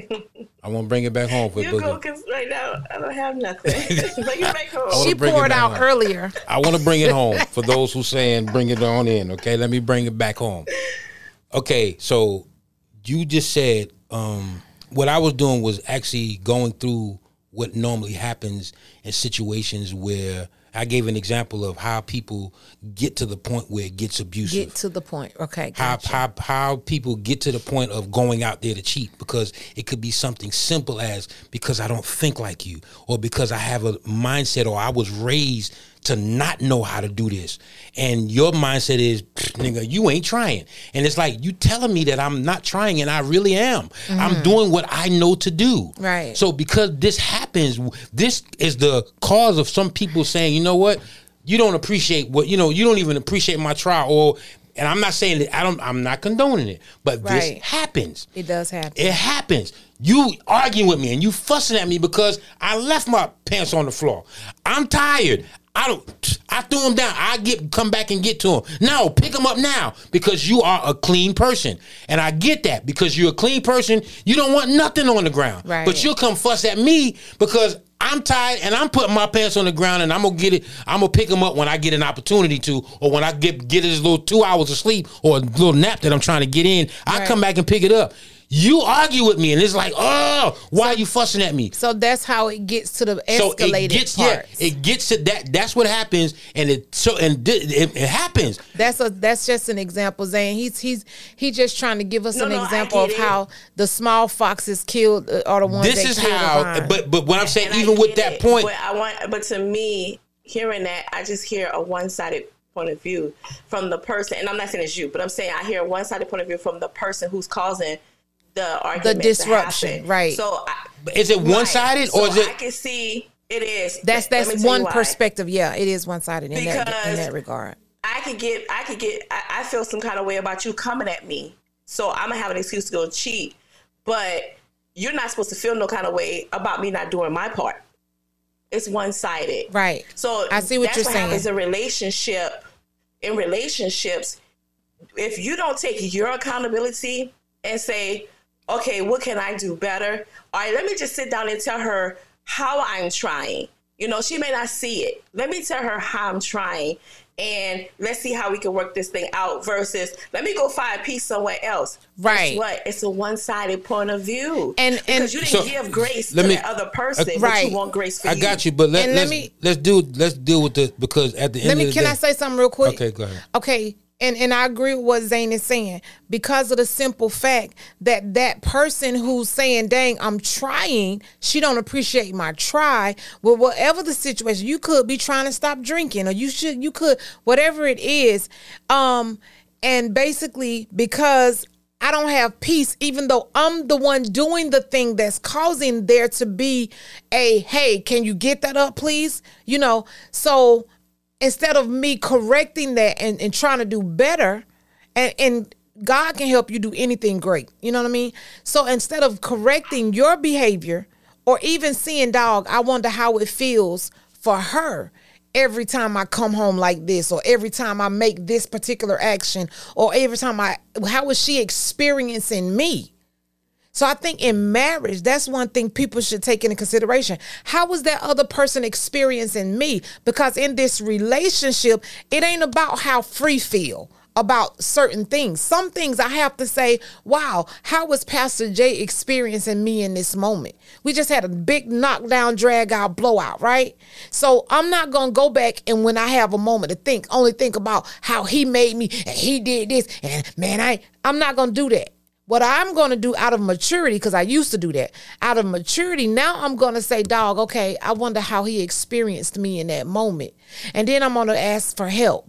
Speaker 3: I want to bring it back home for
Speaker 4: you
Speaker 3: Boogie.
Speaker 4: go, because right now I don't have nothing. Bring it back home.
Speaker 2: She poured out home. earlier.
Speaker 3: I want to bring it home for those who saying bring it on in. Okay, let me bring it back home. Okay, so you just said um, what I was doing was actually going through what normally happens in situations where I gave an example of how people get to the point where it gets abusive.
Speaker 2: Get to the point. Okay.
Speaker 3: Gotcha. How, how how people get to the point of going out there to cheat, because it could be something simple as because I don't think like you, or because I have a mindset, or I was raised to not know how to do this. And your mindset is, nigga, you ain't trying. And it's like, you telling me that I'm not trying, and I really am. Mm-hmm. I'm doing what I know to do.
Speaker 2: Right.
Speaker 3: So because this happens, this is the cause of some people saying, you know what? You don't appreciate what, you know, you don't even appreciate my trial. Or, and I'm not saying that I don't, I'm not condoning it, but
Speaker 2: right.
Speaker 3: this happens.
Speaker 2: It does happen.
Speaker 3: It happens. You arguing with me and you fussing at me because I left my pants on the floor. I'm tired. I don't. I threw him down. I get come back and get to him. No, pick him up now because you are a clean person, and I get that because you're a clean person. You don't want nothing on the ground,
Speaker 2: right.
Speaker 3: But you'll come fuss at me because I'm tired and I'm putting my pants on the ground, and I'm gonna get it. I'm gonna pick him up when I get an opportunity to, or when I get get his little two hours of sleep or a little nap that I'm trying to get in. I right. come back and pick it up. You argue with me, and it's like, oh, why so, are you fussing at me?
Speaker 2: So that's how it gets to the escalated
Speaker 3: so it gets,
Speaker 2: part.
Speaker 3: Yeah, it gets to that. That's what happens, and it so and it, it happens.
Speaker 2: That's a that's just an example, Zane. He's he's he's just trying to give us
Speaker 4: no,
Speaker 2: an
Speaker 4: no,
Speaker 2: example of it. How the small foxes killed uh, are the ones.
Speaker 3: This
Speaker 2: that
Speaker 3: is
Speaker 2: killed
Speaker 3: how.
Speaker 2: the
Speaker 3: But but what I'm saying,
Speaker 4: and
Speaker 3: even with that
Speaker 4: it,
Speaker 3: point,
Speaker 4: but I want. But to me, hearing that, I just hear a one sided point of view from the person, and I'm not saying it's you, but I'm saying I hear a one sided point of view from the person who's causing the argument, the
Speaker 2: disruption, right?
Speaker 4: So, I,
Speaker 3: is it one sided
Speaker 4: right.
Speaker 3: or
Speaker 4: so
Speaker 3: is it?
Speaker 4: I can see it is.
Speaker 2: That's that's one perspective. Yeah, it is one sided in that in that regard.
Speaker 4: I could get, I could get, I, I feel some kind of way about you coming at me, so I'm gonna have an excuse to go cheat. But you're not supposed to feel no kind of way about me not doing my part. It's one sided,
Speaker 2: right?
Speaker 4: So
Speaker 2: I see what
Speaker 4: that's
Speaker 2: you're
Speaker 4: what
Speaker 2: saying.
Speaker 4: Happens in relationship, in relationships, if you don't take your accountability and say, okay, what can I do better? All right, let me just sit down and tell her how I'm trying. You know, she may not see it. Let me tell her how I'm trying, and let's see how we can work this thing out versus let me go find peace somewhere else.
Speaker 2: Right.
Speaker 4: Guess what? It's a one-sided point of view.
Speaker 2: And, and
Speaker 4: because you didn't
Speaker 3: so,
Speaker 4: give grace to
Speaker 3: me,
Speaker 4: the other person,
Speaker 2: uh,
Speaker 4: but
Speaker 2: right.
Speaker 4: you want grace for
Speaker 3: I
Speaker 4: you.
Speaker 3: got you, but let,
Speaker 2: let
Speaker 3: let's,
Speaker 2: me,
Speaker 3: let's do let's deal with this because at the end
Speaker 2: let me,
Speaker 3: of the
Speaker 2: can
Speaker 3: day.
Speaker 2: I say something real quick?
Speaker 3: Okay, go ahead.
Speaker 2: Okay. And and I agree with what Zane is saying because of the simple fact that that person who's saying, dang, I'm trying, she don't appreciate my try. Well, whatever the situation, you could be trying to stop drinking or you should, you could, whatever it is. Um, and basically because I don't have peace, even though I'm the one doing the thing that's causing there to be a, hey, can you get that up, please? You know, so instead of me correcting that and, and trying to do better, and, and God can help you do anything great. You know what I mean? So instead of correcting your behavior or even seeing, dog, I wonder how it feels for her. every time I come home like this, or every time I make this particular action, or every time I, how is she experiencing me? So I think in marriage, that's one thing people should take into consideration. How was that other person experiencing me? Because in this relationship, it ain't about how free feel about certain things. Some things I have to say, wow, how was Pastor Jay experiencing me in this moment? We just had a big knockdown, drag out, blowout, right? So I'm not going to go back and when I have a moment to think, only think about how he made me and he did this. And man, I, I'm not going to do that. What I'm going to do out of maturity, because I used to do that, out of maturity, now I'm going to say, dog, okay, I wonder how he experienced me in that moment. And then I'm going to ask for help.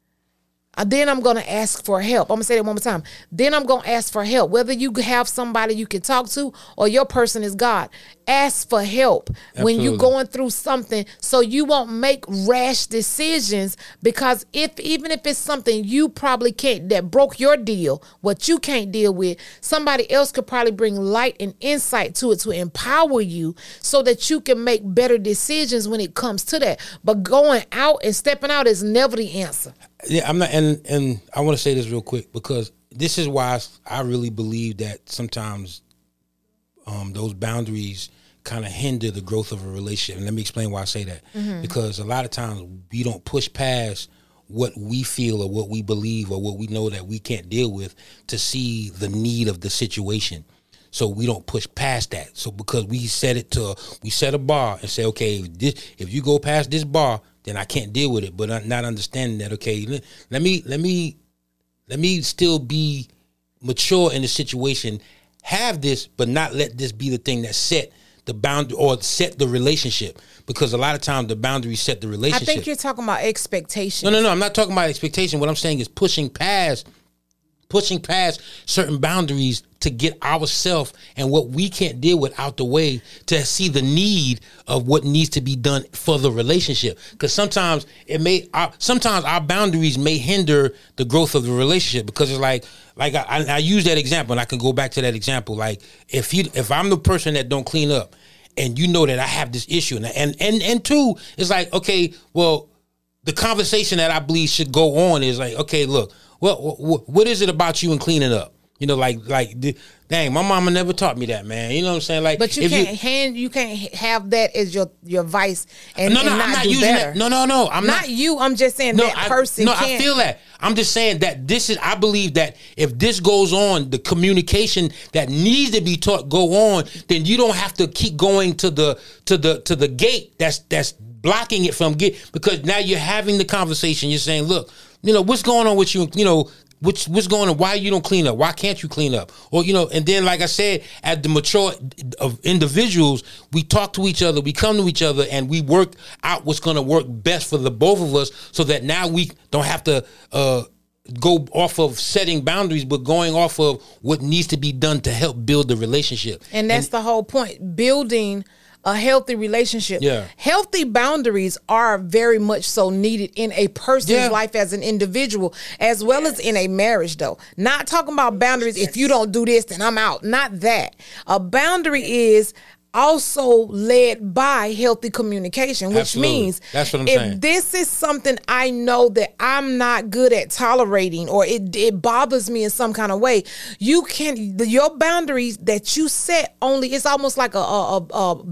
Speaker 2: Uh, then I'm going to ask for help. I'm going to say that one more time. Then I'm going to ask for help. Whether you have somebody you can talk to or your person is God, ask for help. Absolutely. When you're going through something, so you won't make rash decisions, because if even if it's something you probably can't, that broke your deal, what you can't deal with, somebody else could probably bring light and insight to it to empower you so that you can make better decisions when it comes to that. But going out and stepping out is never the answer.
Speaker 3: Yeah, I'm not, and and I want to say this real quick, because this is why I really believe that sometimes um, those boundaries kind of hinder the growth of a relationship. And let me explain why I say that. Mm-hmm. Because a lot of times we don't push past what we feel or what we believe or what we know that we can't deal with to see the need of the situation. So we don't push past that. So because we set it to, we set a bar and say, okay, if, this, if you go past this bar, then I can't deal with it. But I'm not understanding that, okay, let, let me, let me, let me still be mature in the situation, have this, but not let this be the thing that set the boundary or set the relationship. Because a lot of times the boundaries set the relationship.
Speaker 2: I think you're talking about expectations.
Speaker 3: No, no, no, I'm not talking about expectation. What I'm saying is pushing past pushing past certain boundaries to get ourselves and what we can't deal with out the way, to see the need of what needs to be done for the relationship. Because sometimes it may, our, sometimes our boundaries may hinder the growth of the relationship, because it's like, like I, I use that example, and I can go back to that example. Like if you, if I'm the person that don't clean up, and you know that I have this issue, and and and, and two, it's like, okay, well, the conversation that I believe should go on is like, okay, look, well, what, what is it about you and cleaning up? You know, like, like, dang, my mama never taught me that, man. You know what I'm saying? Like,
Speaker 2: but you can't you, hand, you can't have that as your your vice and,
Speaker 3: no, no,
Speaker 2: and not,
Speaker 3: I'm not
Speaker 2: do
Speaker 3: using
Speaker 2: better.
Speaker 3: That. No, no, no, I'm not.
Speaker 2: Not you. I'm just saying
Speaker 3: no,
Speaker 2: that
Speaker 3: I,
Speaker 2: person.
Speaker 3: No,
Speaker 2: can't.
Speaker 3: I feel that. I'm just saying that this is. I believe that if this goes on, the communication that needs to be taught go on, then you don't have to keep going to the to the to the gate that's that's blocking it from get, because now you're having the conversation. You're saying, look, you know, what's going on with you? You know. What's, what's going on? Why you don't clean up? Why can't you clean up? Or, you know, and then, like I said, as the mature of individuals, we talk to each other, we come to each other, and we work out what's going to work best for the both of us, so that now we don't have to uh, go off of setting boundaries, but going off of what needs to be done to help build the relationship.
Speaker 2: And that's and, the whole point, building a healthy relationship.
Speaker 3: Yeah.
Speaker 2: Healthy boundaries are very much so needed in a person's
Speaker 3: yeah.
Speaker 2: life as an individual, as well yes. as in a marriage, though. Not talking about boundaries, yes. if you don't do this, then I'm out. Not that. A boundary is also led by healthy communication, which
Speaker 3: Absolutely. Means that's what I'm
Speaker 2: if
Speaker 3: saying.
Speaker 2: This is something I know that I'm not good at tolerating, or it it bothers me in some kind of way, you can the, your boundaries that you set only, it's almost like a, a, a, a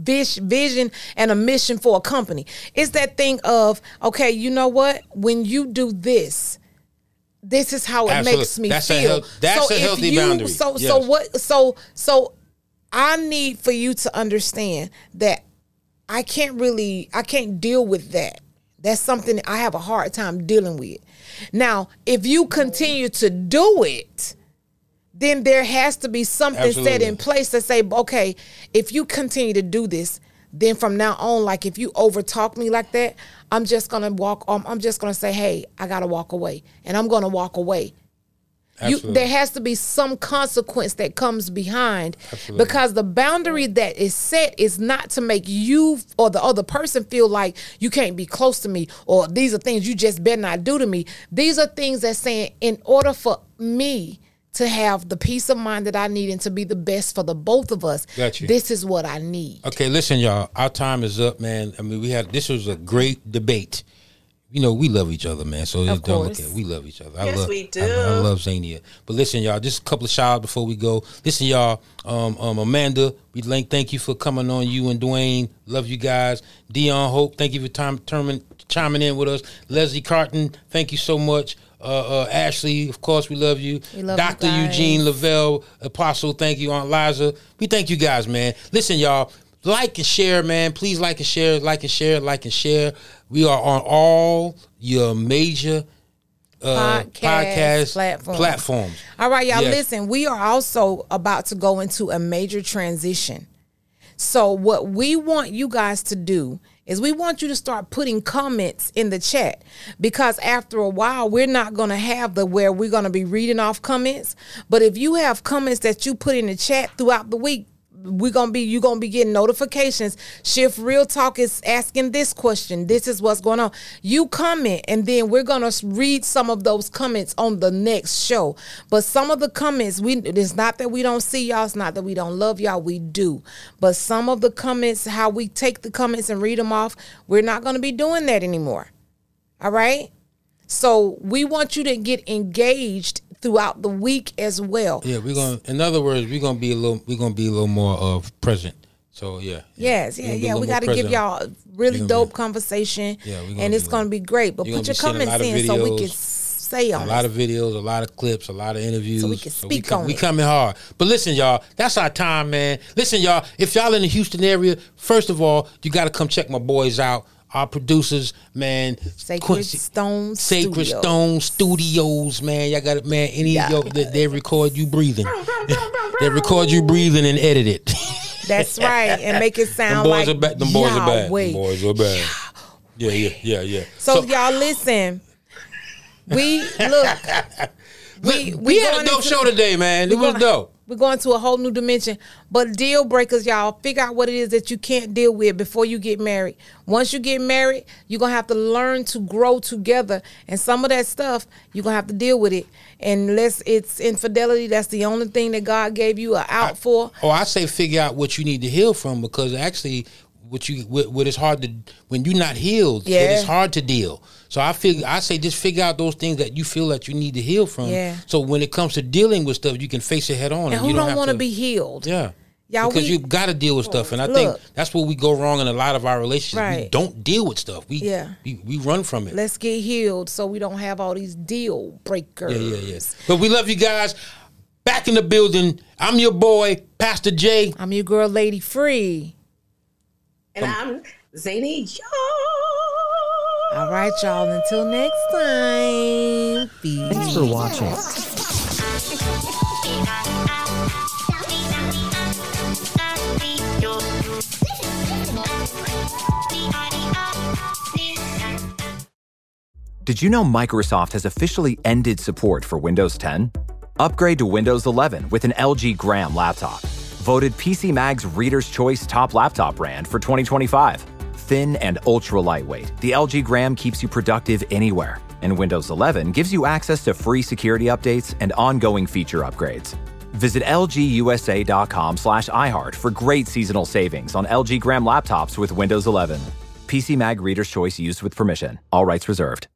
Speaker 2: vision and a mission for a company. It's that thing of, okay, you know what? When you do this, this is how it
Speaker 3: Absolutely.
Speaker 2: Makes me
Speaker 3: that's
Speaker 2: feel.
Speaker 3: A health, that's
Speaker 2: so
Speaker 3: a healthy
Speaker 2: you,
Speaker 3: boundary.
Speaker 2: So
Speaker 3: yes.
Speaker 2: so what? So so. I need for you to understand that I can't really, I can't deal with that. That's something I have a hard time dealing with. Now, if you continue to do it, then there has to be something
Speaker 3: Absolutely.
Speaker 2: Set in place to say, okay, if you continue to do this, then from now on, like if you overtalk me like that, I'm just going to walk, um, I'm just going to say, hey, I got to walk away, and I'm going to walk away. You, there has to be some consequence that comes behind. Absolutely. Because the boundary that is set is not to make you or the other person feel like you can't be close to me, or these are things you just better not do to me. These are things that saying, in order for me to have the peace of mind that I need and to be the best for the both of us,
Speaker 3: Got you.
Speaker 2: this is what I need.
Speaker 3: Okay, listen, y'all. Our time is up, man. I mean, we had this was a great debate. You know, we love each other, man. So
Speaker 2: Of
Speaker 3: don't look
Speaker 2: course.
Speaker 3: at it. We love each other. I
Speaker 4: Yes,
Speaker 3: love,
Speaker 4: we do.
Speaker 3: I, I love Zania. But listen, y'all, just a couple of shout outs before we go. Listen, y'all, um, um, Amanda, we like thank you for coming on. You and Dwayne, love you guys. Dion Hope, thank you for time, terming, chiming in with us. Leslie Carton, thank you so much. Uh, uh, Ashley, of course, we love you.
Speaker 2: We love
Speaker 3: Doctor
Speaker 2: you guys.
Speaker 3: Eugene Lavelle, Apostle, thank you. Aunt Liza, we thank you guys, man. Listen, y'all, like and share, man. Please like and share, like and share, like and share. We are on all your major uh,
Speaker 2: Podcast
Speaker 3: podcast
Speaker 2: platforms.
Speaker 3: platforms.
Speaker 2: All right, y'all,
Speaker 3: Yes.
Speaker 2: listen, we are also about to go into a major transition. So what we want you guys to do is we want you to start putting comments in the chat, because after a while, we're not going to have the where we're going to be reading off comments. But if you have comments that you put in the chat throughout the week, we're gonna be you're gonna be getting notifications. Shift Real Talk is asking this question. This is what's going on. You comment, and then we're gonna read some of those comments on the next show. But some of the comments, we it's not that we don't see y'all, it's not that we don't love y'all, we do. But some of the comments, how we take the comments and read them off, we're not gonna be doing that anymore. All right. So we want you to get engaged throughout the week as well.
Speaker 3: Yeah, we're gonna. In other words, we're gonna be a little. We're gonna be a little more of present. So yeah.
Speaker 2: Yes,
Speaker 3: We're
Speaker 2: yeah,
Speaker 3: gonna be a
Speaker 2: yeah.
Speaker 3: little
Speaker 2: We
Speaker 3: more
Speaker 2: got to give
Speaker 3: present.
Speaker 2: y'all a really
Speaker 3: We're gonna
Speaker 2: dope
Speaker 3: be-
Speaker 2: conversation,
Speaker 3: Yeah, we're gonna
Speaker 2: and it's
Speaker 3: be-
Speaker 2: going to be great. But
Speaker 3: you're
Speaker 2: put
Speaker 3: gonna
Speaker 2: your
Speaker 3: be seeing a
Speaker 2: comments
Speaker 3: lot of
Speaker 2: in so we
Speaker 3: videos,
Speaker 2: can say on
Speaker 3: A
Speaker 2: it.
Speaker 3: lot of videos, a lot of clips, a lot of interviews.
Speaker 2: So we can speak
Speaker 3: come,
Speaker 2: on
Speaker 3: we
Speaker 2: it.
Speaker 3: coming hard. But listen, y'all, that's our time, man. Listen, y'all, if y'all in the Houston area, first of all, you got to come check my boys out. Our producers, man.
Speaker 2: Sacred
Speaker 3: Quincy-
Speaker 2: Stone
Speaker 3: Sacred
Speaker 2: Studios.
Speaker 3: Stone Studios, man. Y'all got it, man. Any
Speaker 2: Yeah.
Speaker 3: of y'all, they, they record you breathing. They record you breathing and edit it.
Speaker 2: That's right, and make it
Speaker 3: Them
Speaker 2: sound
Speaker 3: boys
Speaker 2: like
Speaker 3: are bad. Them boys are bad.
Speaker 2: Yahweh.
Speaker 3: Them boys are bad. Yeah, yeah, yeah, yeah.
Speaker 2: So, y'all listen. We look. We
Speaker 3: we,
Speaker 2: we
Speaker 3: had a
Speaker 2: going
Speaker 3: dope
Speaker 2: into-
Speaker 3: show today, man. It
Speaker 2: we're
Speaker 3: was
Speaker 2: going-
Speaker 3: dope.
Speaker 2: We're going to a whole new dimension. But deal breakers, y'all, figure out what it is that you can't deal with before you get married. Once you get married, you're going to have to learn to grow together. And some of that stuff, you're going to have to deal with it. And unless it's infidelity, that's the only thing that God gave you an out for.
Speaker 3: Oh, I say figure out what you need to heal from, because actually, what you what, what is hard to when you're not healed,
Speaker 2: Yeah.
Speaker 3: it is hard to deal. So I figure I say just figure out those things that you feel that you need to heal from.
Speaker 2: Yeah.
Speaker 3: So when it comes to dealing with stuff, you can face it head on.
Speaker 2: And
Speaker 3: And
Speaker 2: who
Speaker 3: you don't,
Speaker 2: don't
Speaker 3: have
Speaker 2: want to
Speaker 3: to
Speaker 2: be healed?
Speaker 3: Yeah.
Speaker 2: Y'all,
Speaker 3: because
Speaker 2: we-
Speaker 3: you got to deal with stuff, and I
Speaker 2: Look.
Speaker 3: think that's where we go wrong in a lot of our relationships. We
Speaker 2: Right.
Speaker 3: don't deal with stuff. We
Speaker 2: Yeah.
Speaker 3: we, we run from it.
Speaker 2: Let's get healed so we don't have all these deal breakers.
Speaker 3: Yeah, yeah, yeah. But we love you guys. Back in the building. I'm your boy, Pastor J.
Speaker 2: I'm your girl, Lady Free.
Speaker 4: And I'm Zany Yo.
Speaker 2: All right, y'all. Until next time. Peace.
Speaker 1: Thanks for watching. Did you know Microsoft has officially ended support for Windows ten? Upgrade to Windows eleven with an L G Gram laptop. Voted P C Mag's Reader's Choice Top Laptop Brand for twenty twenty-five. Thin and ultra lightweight, the L G Gram keeps you productive anywhere. And Windows eleven gives you access to free security updates and ongoing feature upgrades. Visit lgusa.com slash iHeart for great seasonal savings on L G Gram laptops with Windows eleven. P C Mag Reader's Choice used with permission. All rights reserved.